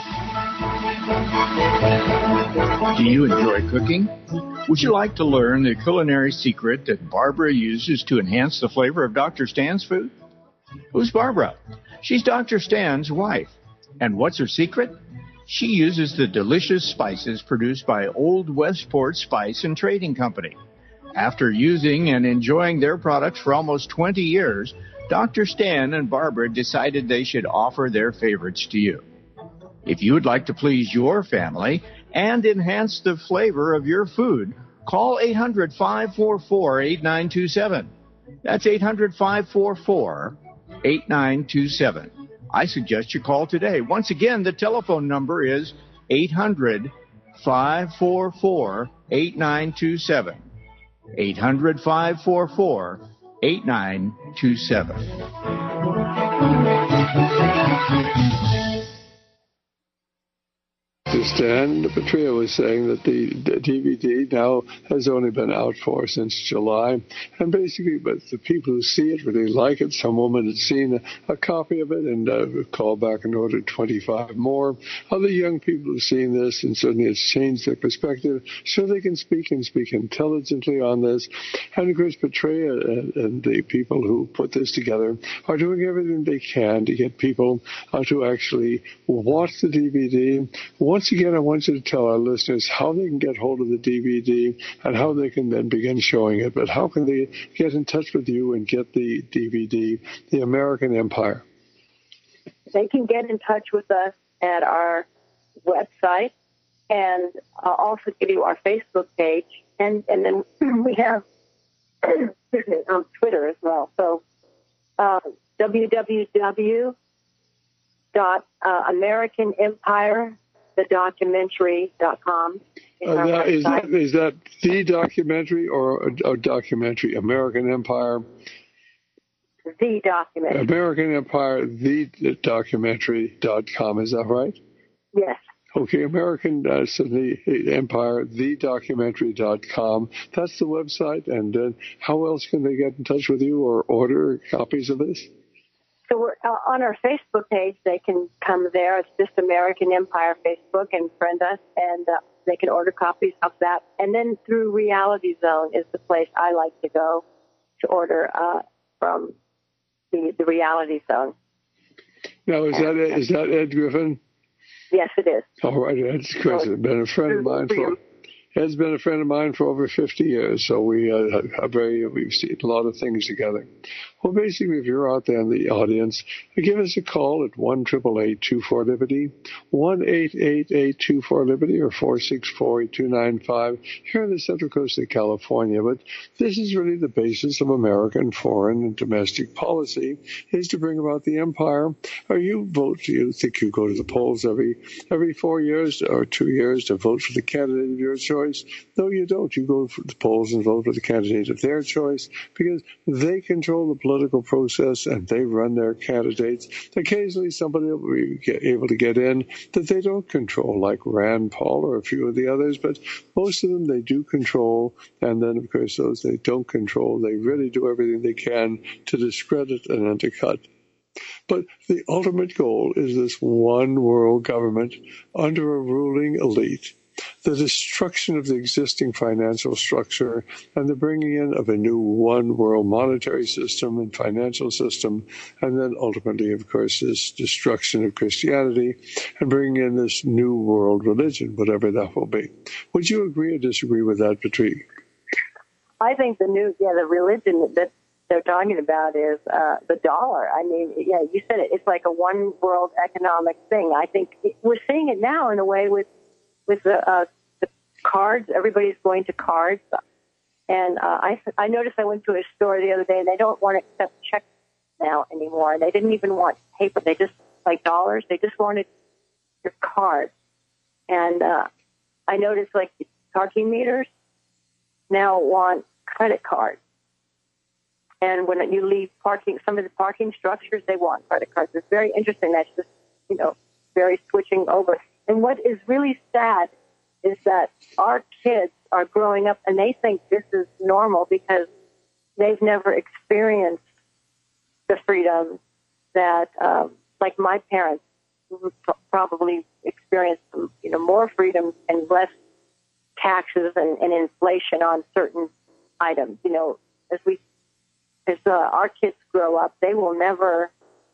Do you enjoy cooking? Would you like to learn the culinary secret that Barbara uses to enhance the flavor of Doctor Stan's food? Who's Barbara? She's Doctor Stan's wife. And what's her secret? She uses the delicious spices produced by Old Westport Spice and Trading Company. After using and enjoying their products for almost twenty years, Doctor Stan and Barbara decided they should offer their favorites to you. If you would like to please your family and enhance the flavor of your food, call eight hundred, five four four, eight nine two seven. That's eight hundred, five four four, eight nine two seven. I suggest you call today. Once again, the telephone number is eight hundred, five four four, eight nine two seven. eight hundred, five four four, eight nine two seven. Stan Petria was saying that the, the D V D now has only been out for since July, and basically, but the people who see it really like it. Some woman had seen a, a copy of it and uh, called back and ordered twenty-five more. Other young people have seen this, and suddenly it's changed their perspective, so they can speak and speak intelligently on this. And of course, Petria and, and the people who put this together are doing everything they can to get people uh, to actually watch the D V D. Once again, I want you to tell our listeners how they can get hold of the D V D and how they can then begin showing it. But how can they get in touch with you and get the D V D, The American Empire? They can get in touch with us at our website, and I'll also give you our Facebook page. And, and then we have on Twitter as well. So uh, w w w dot american empire the documentary dot com. Uh, now, is, that, is that the documentary or a, a documentary? American Empire? The documentary. American Empire, the documentary dot com. Is that right? Yes. Okay, American uh, the Empire, the documentary dot com. That's the website. And then how else can they get in touch with you or order copies of this? So we're, uh, on our Facebook page, they can come there. It's just American Empire Facebook and friend us, and uh, they can order copies of that. And then through Reality Zone is the place I like to go to order uh, from the, the Reality Zone. Now, is that is that Ed Griffin? Yes, it is. All right, Ed's Chris has been a friend of mine for. Ed's been a friend of mine for over fifty years, so we uh, are very we've seen a lot of things together. Well, basically, if you're out there in the audience, give us a call at one eight eight eight, two four, Liberty, one eight eight eight, two four, Liberty, or four six four, two nine five here on the Central Coast of California. But this is really the basis of American foreign and domestic policy, is to bring about the empire. Or you vote, you think you go to the polls every every four years or two years to vote for the candidate of your choice. No, you don't. You go to the polls and vote for the candidate of their choice because they control the political process and they run their candidates. Occasionally somebody will be able to get in that they don't control, like Rand Paul or a few of the others, but most of them they do control. And then, of course, those they don't control, they really do everything they can to discredit and undercut. But the ultimate goal is this one world government under a ruling elite, the destruction of the existing financial structure, and the bringing in of a new one world monetary system and financial system, and then ultimately, of course, this destruction of Christianity and bringing in this new world religion, whatever that will be. Would you agree or disagree with that, Patrick? I think the new, yeah, the religion that they're talking about is uh, the dollar. I mean, yeah, you said it. It's like a one world economic thing. I think it, we're seeing it now in a way with with the, uh, the cards. Everybody's going to cards. And uh, I, I noticed I went to a store the other day, and they don't want to accept checks now anymore. They didn't even want paper. They just, like dollars, they just wanted your card. And uh, I noticed, like, parking meters now want credit cards. And when you leave parking, some of the parking structures, they want credit cards. It's very interesting. That's just, you know, very switching over. And what is really sad is that our kids are growing up and they think this is normal because they've never experienced the freedom that, um, like my parents probably experienced, you know, more freedom and less taxes and, and inflation on certain items. You know, as we As uh, our kids grow up, they will never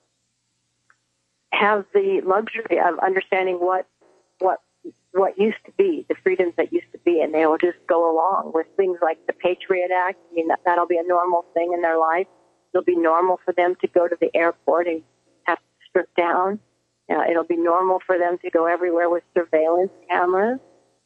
have the luxury of understanding what what what used to be, the freedoms that used to be, and they will just go along with things like the Patriot Act. I mean, that, that'll be a normal thing in their life. It'll be normal for them to go to the airport and have to strip down. Uh, it'll be normal for them to go everywhere with surveillance cameras,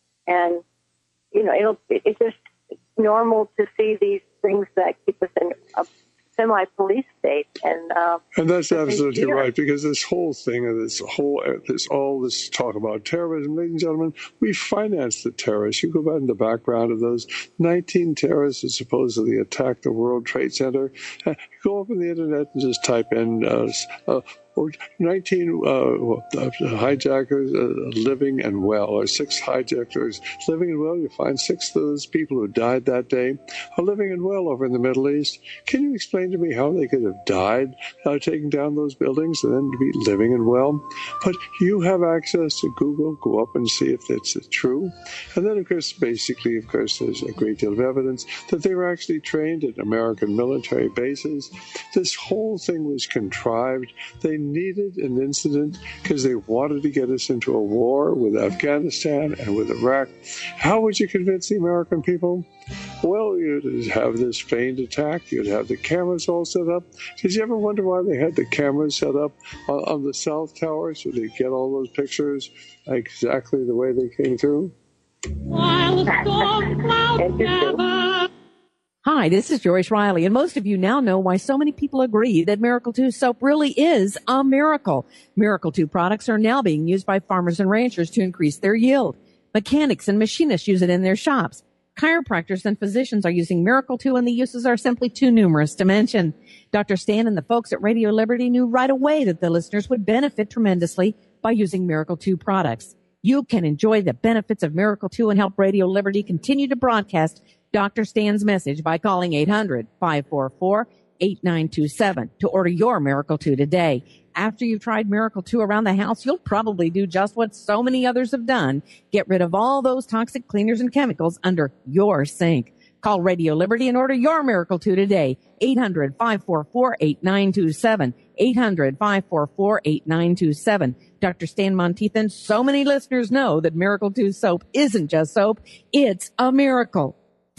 and you know, it'll it, it just it's normal to see these things that keep us in a semi-police state, and uh, and that's absolutely right, because this whole thing and this whole this all this talk about terrorism, ladies and gentlemen, we financed the terrorists. You go back in the background of those nineteen terrorists that supposedly attacked the World Trade Center. Uh, go up on the internet and just type in uh, uh, nineteen uh, hijackers uh, living and well, or six hijackers living and well. You find six of those people who died that day are living and well over in the Middle East. Can you explain to me how they could have died uh, taking down those buildings and then to be living and well? But you have access to Google. Go up and see if that's true. And then, of course, basically, of course, there's a great deal of evidence that they were actually trained at American military bases. This whole thing was contrived. They needed an incident because they wanted to get us into a war with Afghanistan and with Iraq. How would you convince the American people? Well, you'd have this feigned attack. You'd have the cameras all set up. Did you ever wonder why they had the cameras set up on, on the South Tower so they get all those pictures exactly the way they came through? While the storm clouds gather. Hi, this is Joyce Riley, and most of you now know why so many people agree that Miracle two soap really is a miracle. Miracle two products are now being used by farmers and ranchers to increase their yield. Mechanics and machinists use it in their shops. Chiropractors and physicians are using Miracle two, and the uses are simply too numerous to mention. Doctor Stan and the folks at Radio Liberty knew right away that the listeners would benefit tremendously by using Miracle two products. You can enjoy the benefits of Miracle two and help Radio Liberty continue to broadcast Doctor Stan's message by calling eight hundred, five four four, eight nine two seven to order your Miracle two today. After you've tried Miracle two around the house, you'll probably do just what so many others have done. Get rid of all those toxic cleaners and chemicals under your sink. Call Radio Liberty and order your Miracle two today. eight hundred, five four four, eight nine two seven. eight hundred, five four four, eight nine two seven. Doctor Stan Monteith and so many listeners know that Miracle two soap isn't just soap. It's a miracle.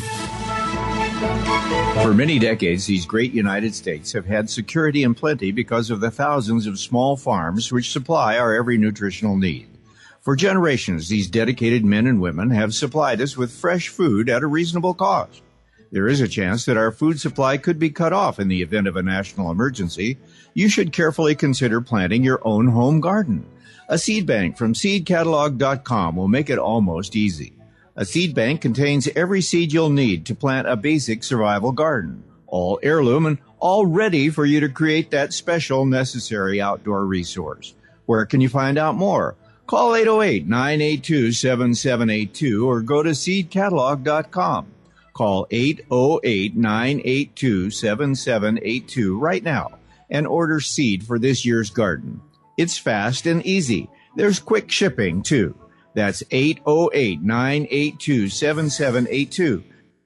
For many decades, these great United States have had security and plenty because of the thousands of small farms which supply our every nutritional need. For generations, these dedicated men and women have supplied us with fresh food at a reasonable cost. There is a chance that our food supply could be cut off in the event of a national emergency. You should carefully consider planting your own home garden. A seed bank from seed catalog dot com will make it almost easy. A seed bank contains every seed you'll need to plant a basic survival garden, all heirloom and all ready for you to create that special necessary outdoor resource. Where can you find out more? Call eight oh eight, nine eight two, seven seven eight two or go to seed catalog dot com. Call eight oh eight, nine eight two, seven seven eight two right now and order seed for this year's garden. It's fast and easy. There's quick shipping, too. That's eight oh eight, nine eight two, seven seven eight two.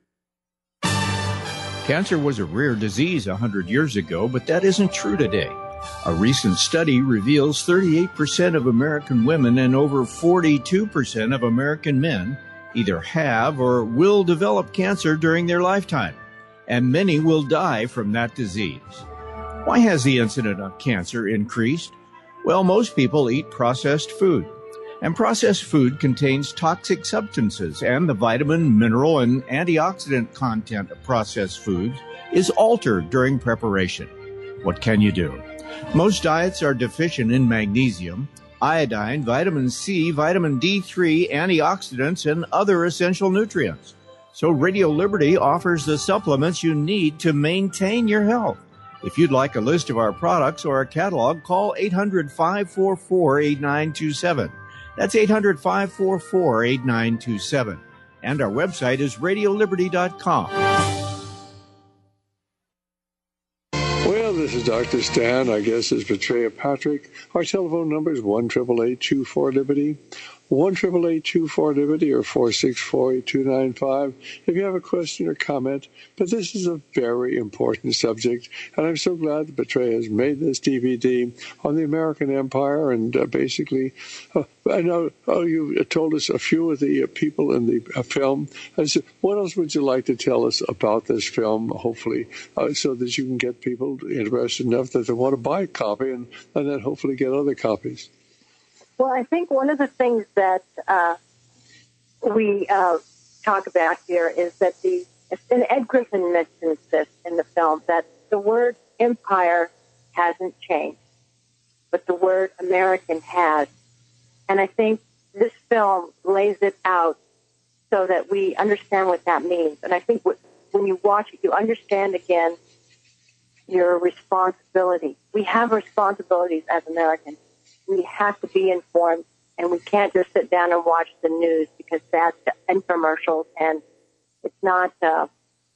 Cancer was a rare disease one hundred years ago, but that isn't true today. A recent study reveals thirty-eight percent of American women and over forty-two percent of American men either have or will develop cancer during their lifetime, and many will die from that disease. Why has the incidence of cancer increased? Well, most people eat processed food. And processed food contains toxic substances, and the vitamin, mineral, and antioxidant content of processed foods is altered during preparation. What can you do? Most diets are deficient in magnesium, iodine, vitamin C, vitamin D three, antioxidants, and other essential nutrients. So Radio Liberty offers the supplements you need to maintain your health. If you'd like a list of our products or a catalog, call eight hundred, five four four, eight nine two seven. That's eight hundred, five four four, eight nine two seven. And our website is radio liberty dot com. Well, this is Doctor Stan. I guess is Petrea Patrick. Our telephone number is one eight eight eight, two four, Liberty. one eight eight eight, two four, Liberty or four six four, eight two nine five if you have a question or comment. But this is a very important subject, and I'm so glad that Petrea has made this D V D on the American Empire. And uh, basically, uh, I know oh, you told us a few of the uh, people in the uh, film. And so what else would you like to tell us about this film, hopefully, uh, so that you can get people interested enough that they want to buy a copy and, and then hopefully get other copies? Well, I think one of the things that uh, we uh, talk about here is that the, and Ed Griffin mentions this in the film, that the word empire hasn't changed, but the word American has. And I think this film lays it out so that we understand what that means. And I think when you watch it, you understand again your responsibility. We have responsibilities as Americans. We have to be informed, and we can't just sit down and watch the news because that's infomercials, and it's not, uh,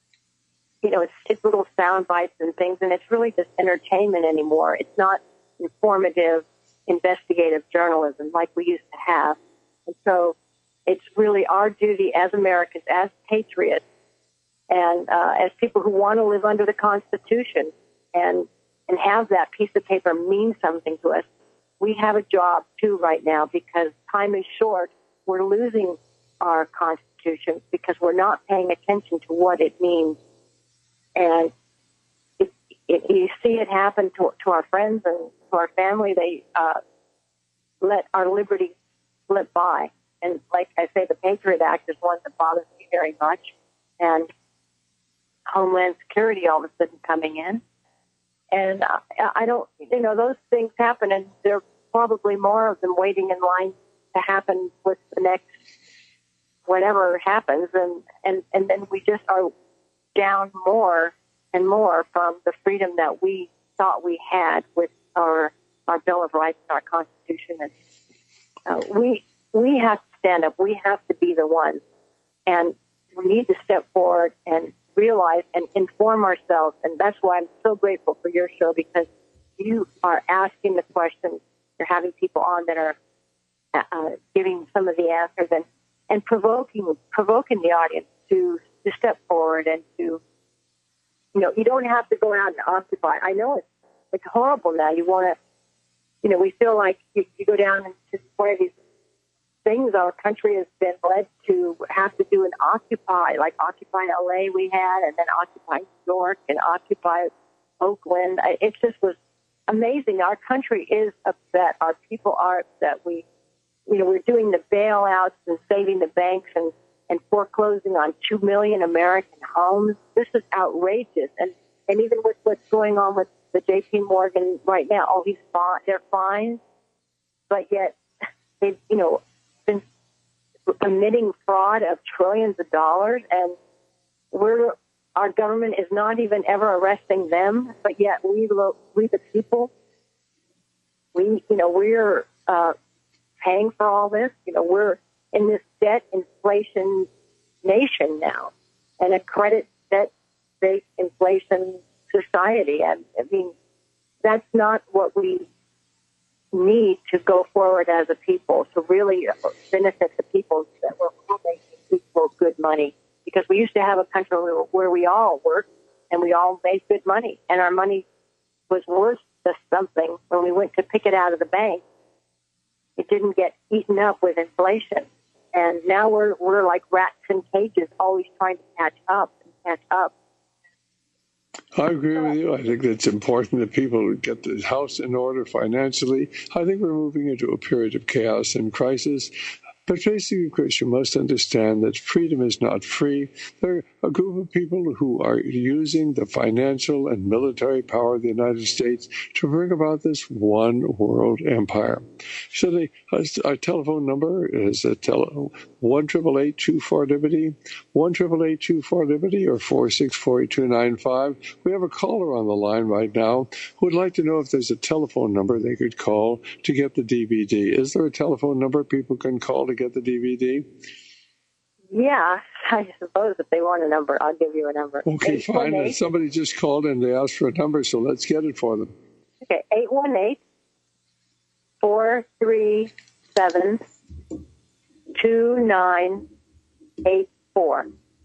you know, it's, it's little sound bites and things, and it's really just entertainment anymore. It's not informative, investigative journalism like we used to have. And so it's really our duty as Americans, as patriots, and uh, as people who want to live under the Constitution and and have that piece of paper mean something to us. We have a job, too, right now, because time is short. We're losing our Constitution because we're not paying attention to what it means. And it, it, you see it happen to, to our friends and to our family. They uh, let our liberty slip by. And like I say, the Patriot Act is one that bothers me very much. And Homeland Security all of a sudden coming in. And uh, I don't, you know, those things happen, and there are probably more of them waiting in line to happen with the next whatever happens. And, and, and then we just are down more and more from the freedom that we thought we had with our our Bill of Rights and our Constitution. And uh, we we have to stand up. We have to be the ones. And we need to step forward and realize and inform ourselves. And that's why I'm so grateful for your show, because you are asking the questions. You're having people on that are uh, giving some of the answers and, and provoking provoking the audience to, to step forward and to, you know, you don't have to go out and occupy. I know it's, it's horrible now. You want to, you know, we feel like you, you go down into one of these things our country has been led to have to do an Occupy, like Occupy L A we had, and then Occupy New York and Occupy Oakland. It just was amazing. Our country is upset. Our people are upset. We, you know, we're doing the bailouts and saving the banks and, and foreclosing on two million American homes. This is outrageous. And, and even with what's going on with the J P Morgan right now, oh, he's fine. They're fine. But yet, they, you know, been committing fraud of trillions of dollars, and we're our government is not even ever arresting them, but yet we we the people, we you know we're uh, paying for all this. You know, we're in this debt inflation nation now, and a credit debt based inflation society. And I mean, that's not what we need to go forward as a people to really benefit the people that we're all making equal good money. Because we used to have a country where we all worked and we all made good money, and our money was worth something when we went to pick it out of the bank. It didn't get eaten up with inflation, and now we're we're like rats in cages, always trying to catch up and catch up. I agree with you. I think it's important that people get the house in order financially. I think we're moving into a period of chaos and crisis. But basically, Chris, you must understand that freedom is not free. There a group of people who are using the financial and military power of the United States to bring about this one world empire. So the our telephone number is a tele, one triple eight two four liberty, one triple eight two four liberty, or four six four two nine five. We have a caller on the line right now who would like to know if there's a telephone number they could call to get the D V D. Is there a telephone number people can call to get the D V D? Yeah, I suppose if they want a number, I'll give you a number. Okay, fine. Somebody just called and they asked for a number, so let's get it for them. Okay, eight one eight, four three seven, two nine eight four.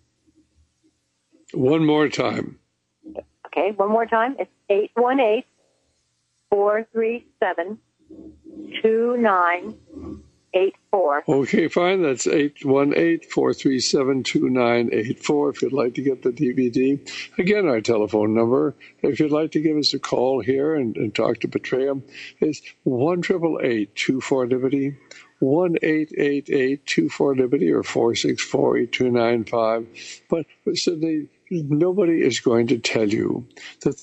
One more time. Okay, one more time. It's eight one eight, four three seven, two nine eight four. Okay, fine. That's eight one eight, four three seven, two nine eight four if you'd like to get the D V D. Again, our telephone number, if you'd like to give us a call here and, and talk to Petrea, is one eight eight eight, two four liberty, one eight eight eight, two four liberty, or four six four, eight two nine five. But Sidney, nobody is going to tell you that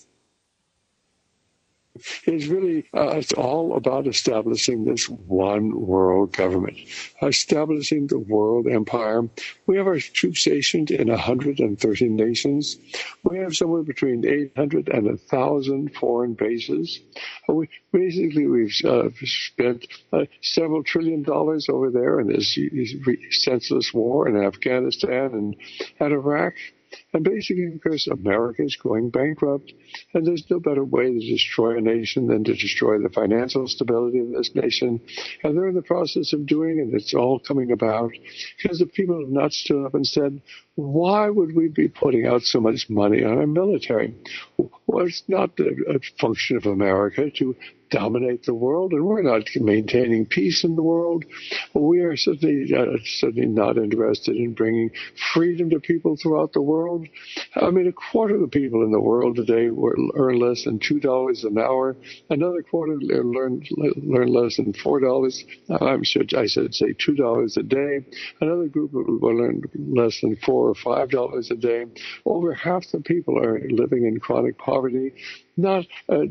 it's really, uh, it's all about establishing this one world government, establishing the world empire. We have our troops stationed in one hundred thirty nations. We have somewhere between eight hundred and one thousand foreign bases. Uh, we, basically, we've uh, spent uh, several trillion dollars over there in this, this senseless war in Afghanistan and, and Iraq. And basically because America is going bankrupt, and there's no better way to destroy a nation than to destroy the financial stability of this nation. And they're in the process of doing it. It's all coming about because the people have not stood up and said, why would we be putting out so much money on our military? Well, it's not a, a function of America to dominate the world, and we're not maintaining peace in the world. We are certainly, uh, certainly not interested in bringing freedom to people throughout the world. I mean, a quarter of the people in the world today earn less than two dollars an hour. Another quarter learn, learn less than four dollars. I'm sure I should say two dollars a day. Another group will earn less than four or five dollars a day. Over half the people are living in chronic poverty. Not uh,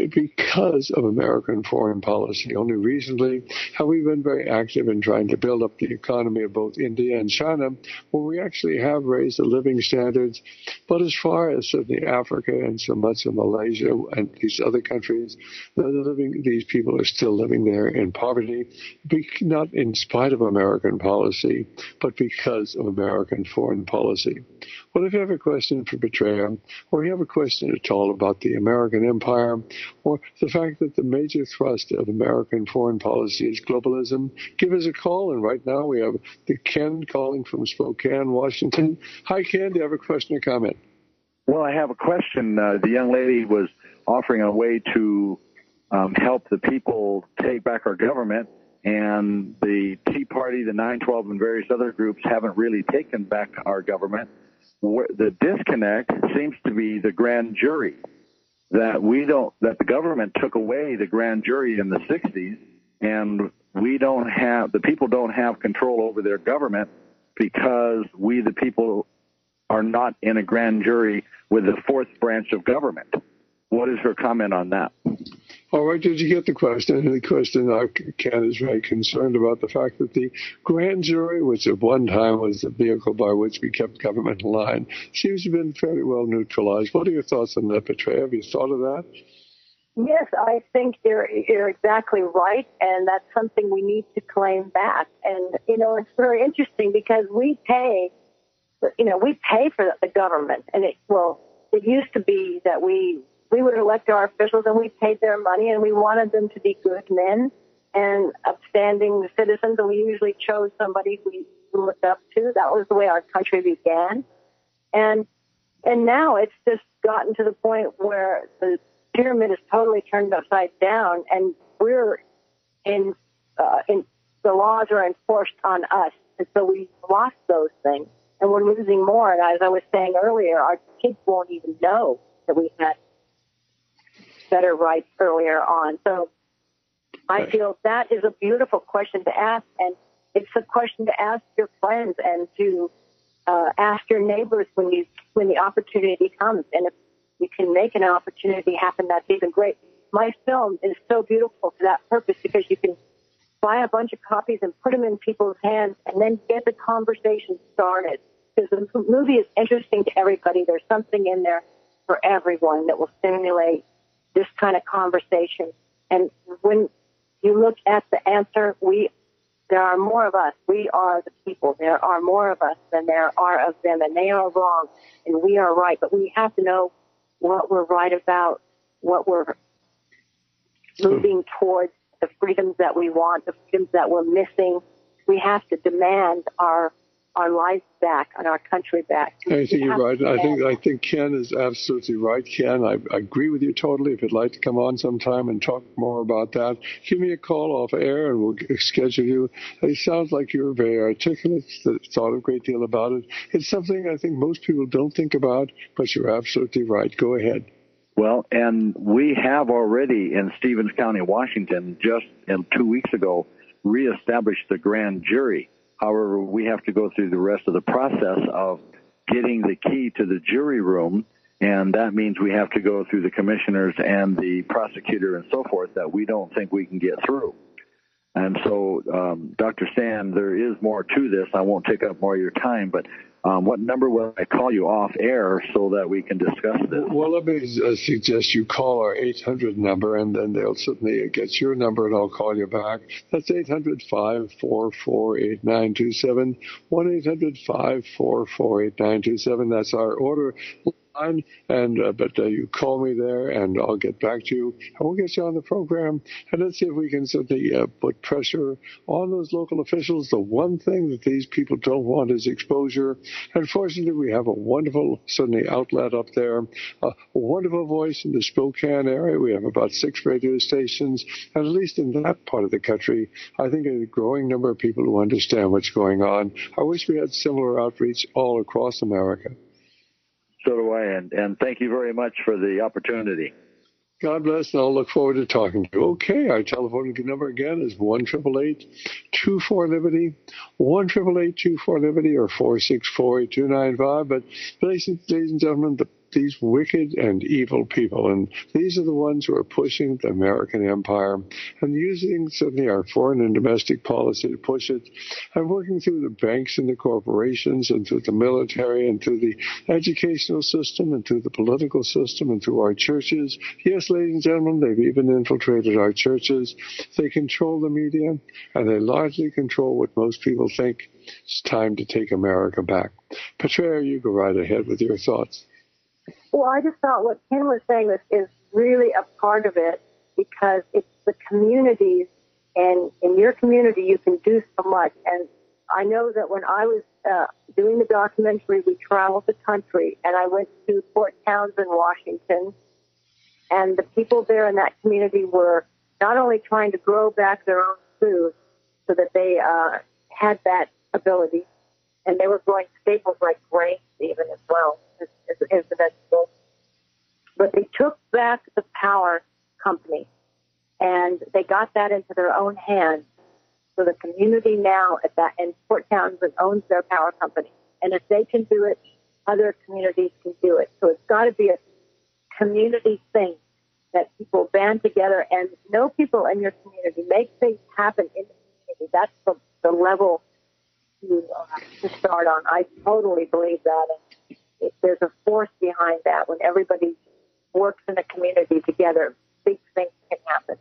because of American foreign policy. Only recently have we been very active in trying to build up the economy of both India and China, where we actually have raised the living standards. But as far as certainly Africa and so much of Malaysia and these other countries, the living, these people are still living there in poverty, not in spite of American policy, but because of American foreign policy. Well, if you have a question for Petrea, or you have a question at all about the American empire, or the fact that the major thrust of American foreign policy is globalism, give us a call. And right now we have the Ken calling from Spokane, Washington. Hi, Ken. Do you have a question or comment? Well, I have a question. Uh, the young lady was offering a way to um, help the people take back our government, and the Tea Party, the nine twelve, and various other groups haven't really taken back our government. The disconnect seems to be the grand jury, that we don't, that the government took away the grand jury in the sixties, and we don't have, the people don't have control over their government because we, the people, are not in a grand jury with the fourth branch of government. What is her comment on that? All right, did you get the question? And the question, uh, Ken is very concerned about the fact that the grand jury, which at one time was the vehicle by which we kept government in line, seems to have been fairly well neutralized. What are your thoughts on that, Petrea? Have you thought of that? Yes, I think you're, you're exactly right, and that's something we need to claim back. And, you know, it's very interesting because we pay, you know, we pay for the government. And, it well, it used to be that we we would elect our officials and we paid their money, and we wanted them to be good men and upstanding citizens, and we usually chose somebody we looked up to. That was the way our country began. And and now it's just gotten to the point where the pyramid is totally turned upside down, and we're in, uh, in the laws are enforced on us, and so we've lost those things, and we're losing more. And as I was saying earlier, our kids won't even know that we had better rights earlier on. So I feel that is a beautiful question to ask, and it's a question to ask your friends and to uh, ask your neighbors when you when the opportunity comes, and if you can make an opportunity happen, that's even great. My film is so beautiful for that purpose because you can buy a bunch of copies and put them in people's hands and then get the conversation started. Because the movie is interesting to everybody. There's something in there for everyone that will stimulate this kind of conversation. And when you look at the answer, we there are more of us. We are the people. There are more of us than there are of them, and they are wrong, and we are right. But we have to know what we're right about, what we're moving towards, the freedoms that we want, the freedoms that we're missing. We have to demand our our lives back and our country back. I think you're right. I think I think Ken is absolutely right. Ken, I, I agree with you totally. If you'd like to come on sometime and talk more about that, give me a call off air and we'll schedule you. It sounds like you're very articulate, thought a great deal about it. It's something I think most people don't think about, but you're absolutely right. Go ahead. Well, and we have already in Stevens County, Washington, just in two weeks ago, reestablished the grand jury. However, we have to go through the rest of the process of getting the key to the jury room, and that means we have to go through the commissioners and the prosecutor and so forth that we don't think we can get through. And so, um, Doctor Stan, there is more to this. I won't take up more of your time, but um, what number will I call you off air so that we can discuss this? Well, let me uh, suggest you call our eight hundred number, and then they'll certainly get your number, and I'll call you back. That's eight hundred, five four four, eight nine two seven, one eight hundred, five four four, eight nine two seven. That's our order line, and uh, but uh, you call me there, and I'll get back to you, and we'll get you on the program, and let's see if we can certainly uh, put pressure on those local officials. The one thing that these people don't want is exposure. Unfortunately, we have a wonderful, certainly, outlet up there, a wonderful voice in the Spokane area. We have about six radio stations, and at least in that part of the country, I think a growing number of people who understand what's going on. I wish we had similar outreach all across America. So do I, and, and thank you very much for the opportunity. God bless, and I'll look forward to talking to you. Okay, our telephone number again is one eight eight eight, two four, Liberty, one eight eight eight, two four, Liberty, or four six four, eight two nine five. But, ladies and gentlemen, the these wicked and evil people, and these are the ones who are pushing the American empire and using certainly our foreign and domestic policy to push it, and working through the banks and the corporations and through the military and through the educational system and through the political system and through our churches. Yes, ladies and gentlemen, they've even infiltrated our churches. They control the media, and they largely control what most people think. It's time to take America back. Petrea, you go right ahead with your thoughts. Well, I just thought what Ken was saying is, is really a part of it, because it's the communities, and in your community you can do so much. And I know that when I was uh, doing the documentary, we traveled the country, and I went to Fort Townsend, Washington, and the people there in that community were not only trying to grow back their own food so that they uh, had that ability, and they were growing staples like grains even as well as, as, as the vegetables. But they took back the power company, and they got that into their own hands. So the community now at that in Fort Townsend owns their power company. And if they can do it, other communities can do it. So it's got to be a community thing that people band together and know people in your community. Make things happen in the community. That's the, the level to, uh, to start on. I totally believe that. And it, there's a force behind that. When everybody works in a community together, big things can happen.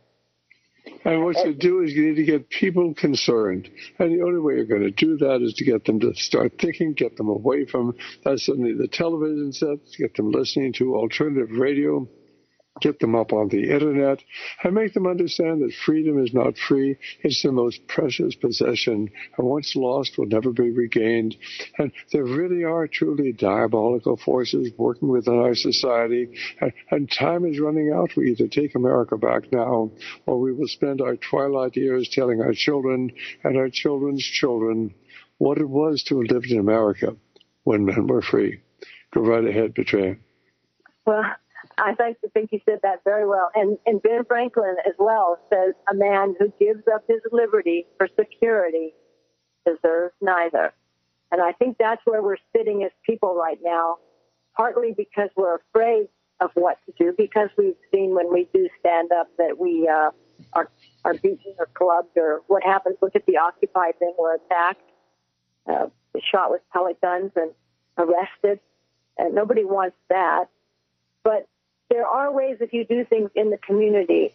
And what you do is you need to get people concerned. And the only way you're going to do that is to get them to start thinking, get them away from uh, suddenly the television sets, get them listening to alternative radio, get them up on the internet, and make them understand that freedom is not free. It's the most precious possession, and once lost will never be regained. And there really are truly diabolical forces working within our society, and, and time is running out. We either take America back now, or we will spend our twilight years telling our children and our children's children what it was to have lived in America when men were free. Go right ahead, Petrea. Well, I think, I think you said that very well. And, and Ben Franklin as well says, a man who gives up his liberty for security deserves neither. And I think that's where we're sitting as people right now, partly because we're afraid of what to do, because we've seen when we do stand up that we uh, are, are beaten or clubbed, or what happens. Look at the Occupy thing. We're attacked, uh, shot with pellet guns and arrested. And nobody wants that. But there are ways, if you do things in the community,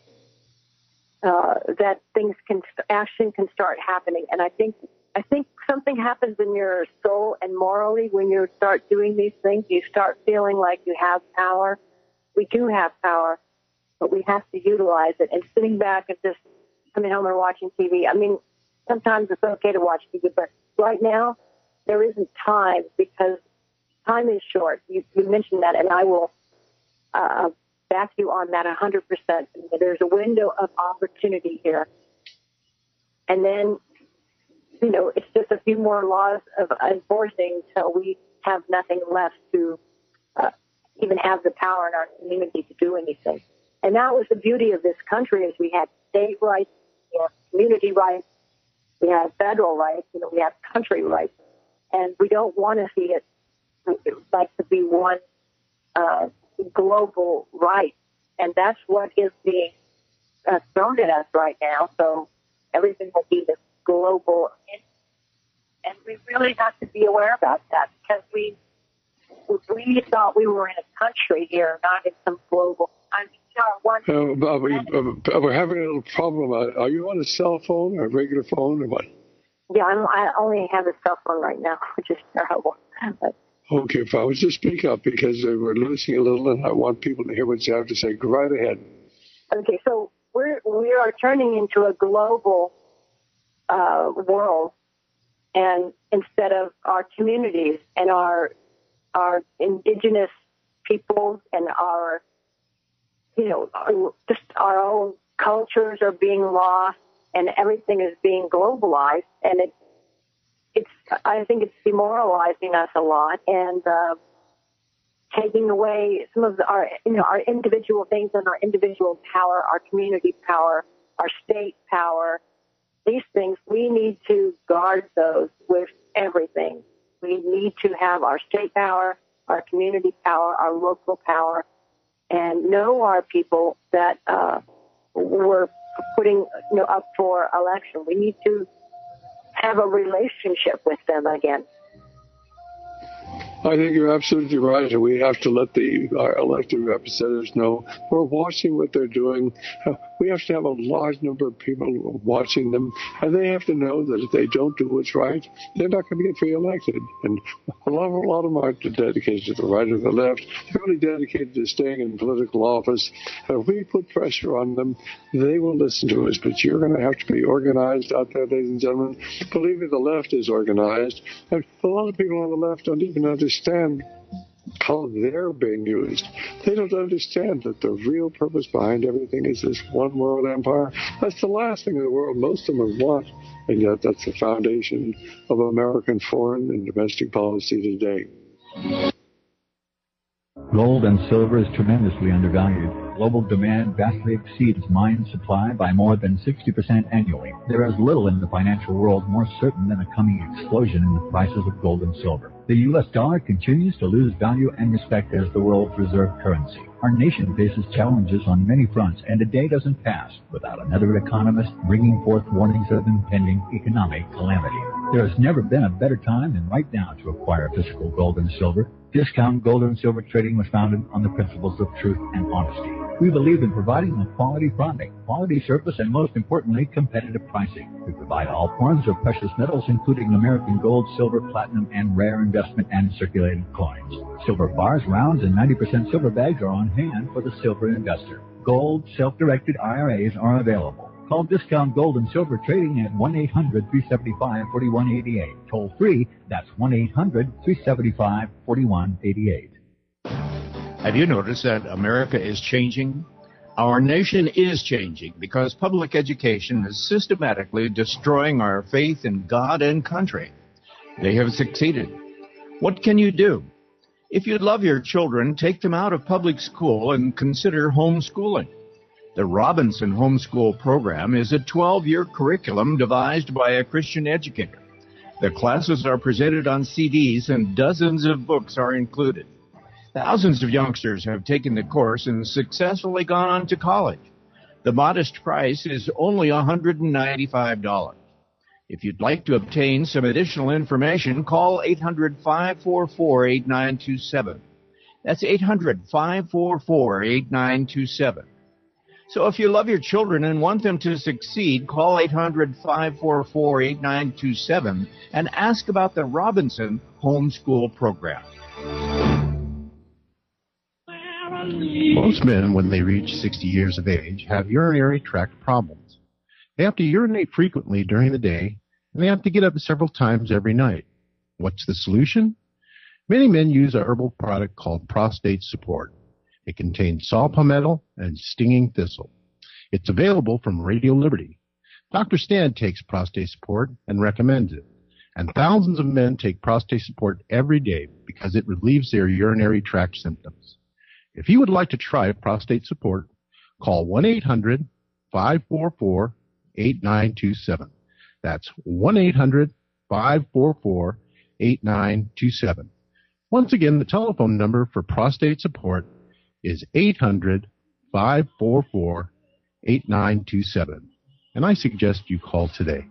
uh, that things can, action can start happening. And I think, I think something happens in your soul and morally when you start doing these things. You start feeling like you have power. We do have power, but we have to utilize it. And sitting back and just coming home and watching T V. I mean, sometimes it's okay to watch T V, but right now there isn't time because time is short. You, you mentioned that, and I will uh, back you on that one hundred percent. There's a window of opportunity here. And then, you know, it's just a few more laws of enforcing till we have nothing left to uh, even have the power in our community to do anything. And that was the beauty of this country, is we had state rights, we have community rights, we have federal rights, you know, we have country rights. And we don't want to see it like to be one uh, global right. And that's what is being uh, thrown at us right now. So everything will be this global. And we really have to be aware about that, because we we thought we were in a country here, not in some global. I mean, you know, one. Uh, are we, uh, we're having a little problem. Are you on a cell phone or a regular phone or what? Yeah, I'm, I only have a cell phone right now, which is terrible. But, okay, if I was to speak up, because uh, we're losing a little, and I want people to hear what you have to say. Go right ahead. Okay, so we're we are turning into a global uh, world, and instead of our communities and our our indigenous peoples and our, you know, our, just our own cultures are being lost, and everything is being globalized, and it, it's, I think it's demoralizing us a lot, and uh, taking away some of the, our, you know, our individual things and our individual power, our community power, our state power. These things, we need to guard those with everything. We need to have our state power, our community power, our local power, and know our people that uh, we're putting, you know, up for election. We need to have a relationship with them again. I think you're absolutely right, and we have to let the our elected representatives know we're watching what they're doing. We have to have a large number of people watching them, and they have to know that if they don't do what's right, they're not going to get reelected. And a lot, a lot of them aren't dedicated to the right or the left. They're really dedicated to staying in political office. And if we put pressure on them, they will listen to us. But you're going to have to be organized out there, ladies and gentlemen. Believe me, the left is organized. And a lot of people on the left don't even understand how they're being used. They don't understand that the real purpose behind everything is this one world empire. That's the last thing in the world most of them want, and yet that's the foundation of American foreign and domestic policy today. Gold and silver is tremendously undervalued. Global demand vastly exceeds mine supply by more than sixty percent annually. There is little in the financial world more certain than a coming explosion in the prices of gold and silver. The U S dollar continues to lose value and respect as the world's reserve currency. Our nation faces challenges on many fronts, and a day doesn't pass without another economist bringing forth warnings of impending economic calamity. There has never been a better time than right now to acquire physical gold and silver. Discount Gold and Silver Trading was founded on the principles of truth and honesty. We believe in providing a quality product, quality service, and most importantly, competitive pricing. We provide all forms of precious metals, including American gold, silver, platinum, and rare investment and circulating coins. Silver bars, rounds, and ninety percent silver bags are on hand for the silver investor. Gold, self-directed I R As are available. Call Discount Gold and Silver Trading at one eight hundred, three seven five, four one eight eight. Toll free, that's one eight hundred, three seven five, four one eight eight. Have you noticed that America is changing? Our nation is changing because public education is systematically destroying our faith in God and country. They have succeeded. What can you do? If you love your children, take them out of public school and consider homeschooling. The Robinson Homeschool Program is a twelve-year curriculum devised by a Christian educator. The classes are presented on C Ds and dozens of books are included. Thousands of youngsters have taken the course and successfully gone on to college. The modest price is only one hundred ninety-five dollars. If you'd like to obtain some additional information, call eight hundred, five four four, eight nine two seven. That's eight hundred, five four four, eight nine two seven. So if you love your children and want them to succeed, call eight hundred, five four four, eight nine two seven and ask about the Robinson Homeschool Program. Most men, when they reach sixty years of age, have urinary tract problems. They have to urinate frequently during the day, and they have to get up several times every night. What's the solution? Many men use a herbal product called Prostate Support. It contains saw palmetto and stinging thistle. It's available from Radio Liberty. Doctor Stan takes Prostate Support and recommends it. And thousands of men take Prostate Support every day because it relieves their urinary tract symptoms. If you would like to try Prostate Support, call one eight hundred, five four four, eight nine two seven. That's one eight hundred, five four four, eight nine two seven. Once again, the telephone number for Prostate Support is eight hundred, five four four, eight nine two seven. And I suggest you call today.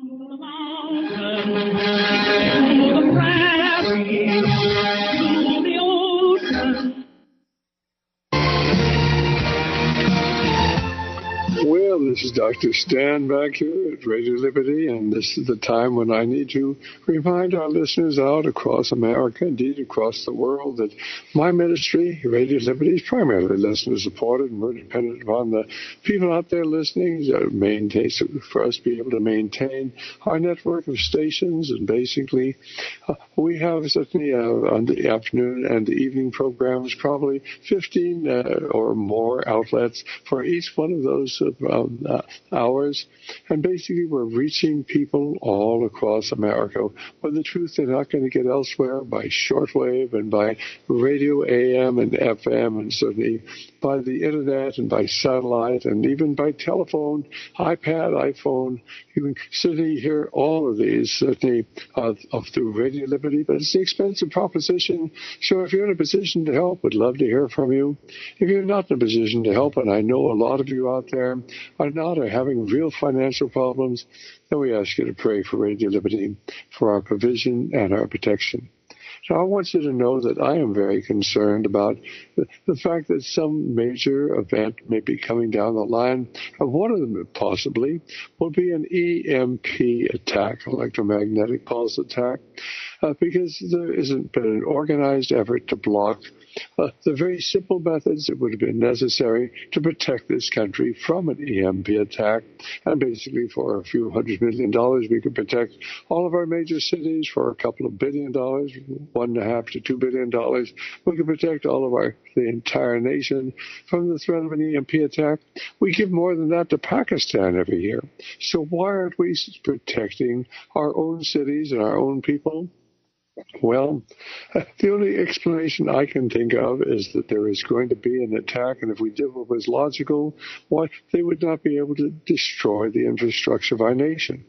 Well, this is Doctor Stan back here at Radio Liberty, and this is the time when I need to remind our listeners out across America, indeed across the world, that my ministry, Radio Liberty, is primarily listener-supported, and we're dependent upon the people out there listening to maintain, for us to be able to maintain our network of stations. And basically, uh, we have certainly uh, on the afternoon and the evening programs, probably fifteen uh, or more outlets for each one of those uh, Um, uh, hours, and basically we're reaching people all across America with the truth they're not going to get elsewhere by shortwave and by radio A M and F M, and certainly by the internet and by satellite and even by telephone, iPad, iPhone. You can certainly hear all of these certainly uh, through Radio Liberty, but it's an expensive proposition. So if you're in a position to help, we'd love to hear from you. If you're not in a position to help, and I know a lot of you out there are not or having real financial problems, then we ask you to pray for Radio Liberty, for our provision and our protection. So I want you to know that I am very concerned about the, the fact that some major event may be coming down the line. And one of them possibly will be an E M P attack, electromagnetic pulse attack, uh, because there isn't been an organized effort to block Uh, the very simple methods that would have been necessary to protect this country from an E M P attack. And basically, for a few hundred million dollars, we could protect all of our major cities. For a couple of billion dollars, one and a half to two billion dollars, we could protect all of our the entire nation from the threat of an E M P attack. We give more than that to Pakistan every year. So why aren't we protecting our own cities and our own people? Well, the only explanation I can think of is that there is going to be an attack, and if we did what was logical, why they would not be able to destroy the infrastructure of our nation.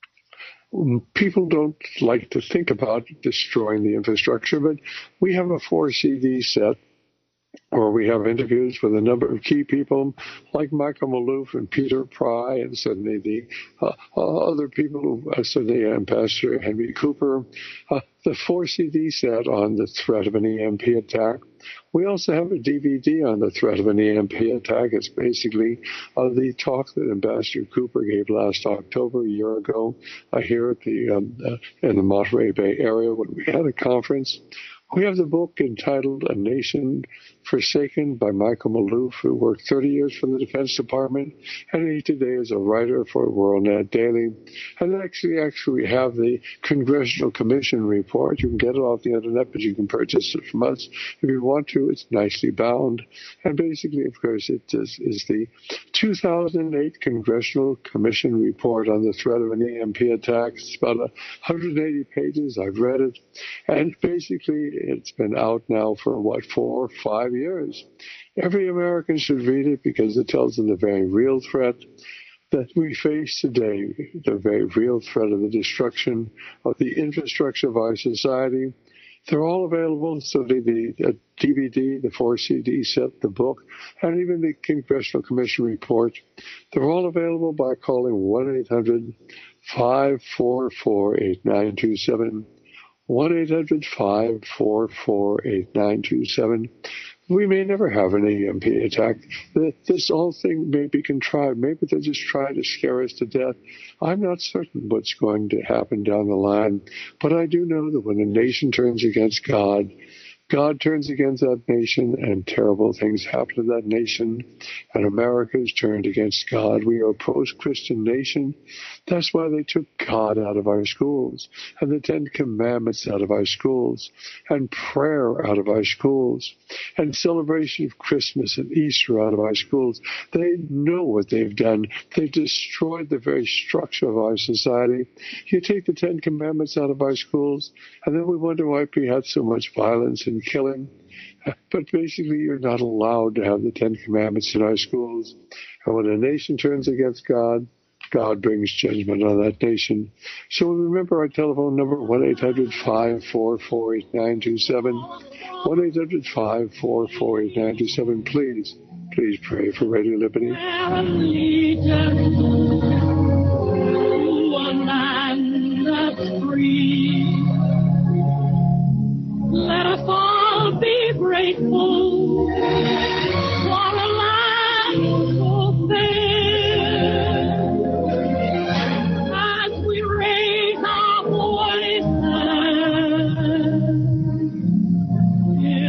People don't like to think about destroying the infrastructure, but we have a four C D set, or we have interviews with a number of key people like Michael Maloof and Peter Pry, and certainly the uh, other people, uh, certainly Ambassador Henry Cooper, uh, the four C D set on the threat of an E M P attack. We also have a D V D on the threat of an E M P attack. It's basically uh, the talk that Ambassador Cooper gave last October, a year ago, uh, here at the um, uh, in the Monterey Bay area when we had a conference. We have the book entitled A Nation Forsaken by Michael Maloof, who worked thirty years for the Defense Department, and he today is a writer for WorldNet Daily. And actually, actually we have the Congressional Commission report. You can get it off the internet, but you can purchase it from us if you want to. It's nicely bound. And basically, of course, it is, is the two thousand eight Congressional Commission report on the threat of an E M P attack. It's about one hundred eighty pages. I've read it. And basically, it's been out now for, what, four or five years. Every American should read it because it tells them the very real threat. that we face today, the very real threat of the destruction of the infrastructure of our society. They're all available, so the, the D V D, the four C D set, the book, and even the Congressional Commission report. They're all available by calling one eight hundred five four four eight nine two seven, one eight hundred five four four eight nine two seven. We may never have an E M P attack. This whole thing may be contrived. Maybe they're just trying to scare us to death. I'm not certain what's going to happen down the line, but I do know that when a nation turns against God, God turns against that nation, and terrible things happen to that nation, and America is turned against God. We are a post-Christian nation. That's why they took God out of our schools, and the Ten Commandments out of our schools, and prayer out of our schools, and celebration of Christmas and Easter out of our schools. They know what they've done. They've destroyed the very structure of our society. You take the Ten Commandments out of our schools, and then we wonder why we had so much violence and killing. But basically, you're not allowed to have the Ten Commandments in our schools. And when a nation turns against God, God brings judgment on that nation. So remember our telephone number, one eight hundred five four four eight nine two seven, one eight hundred five four four eight nine two seven. Please, please pray for Radio Liberty. Let us all be grateful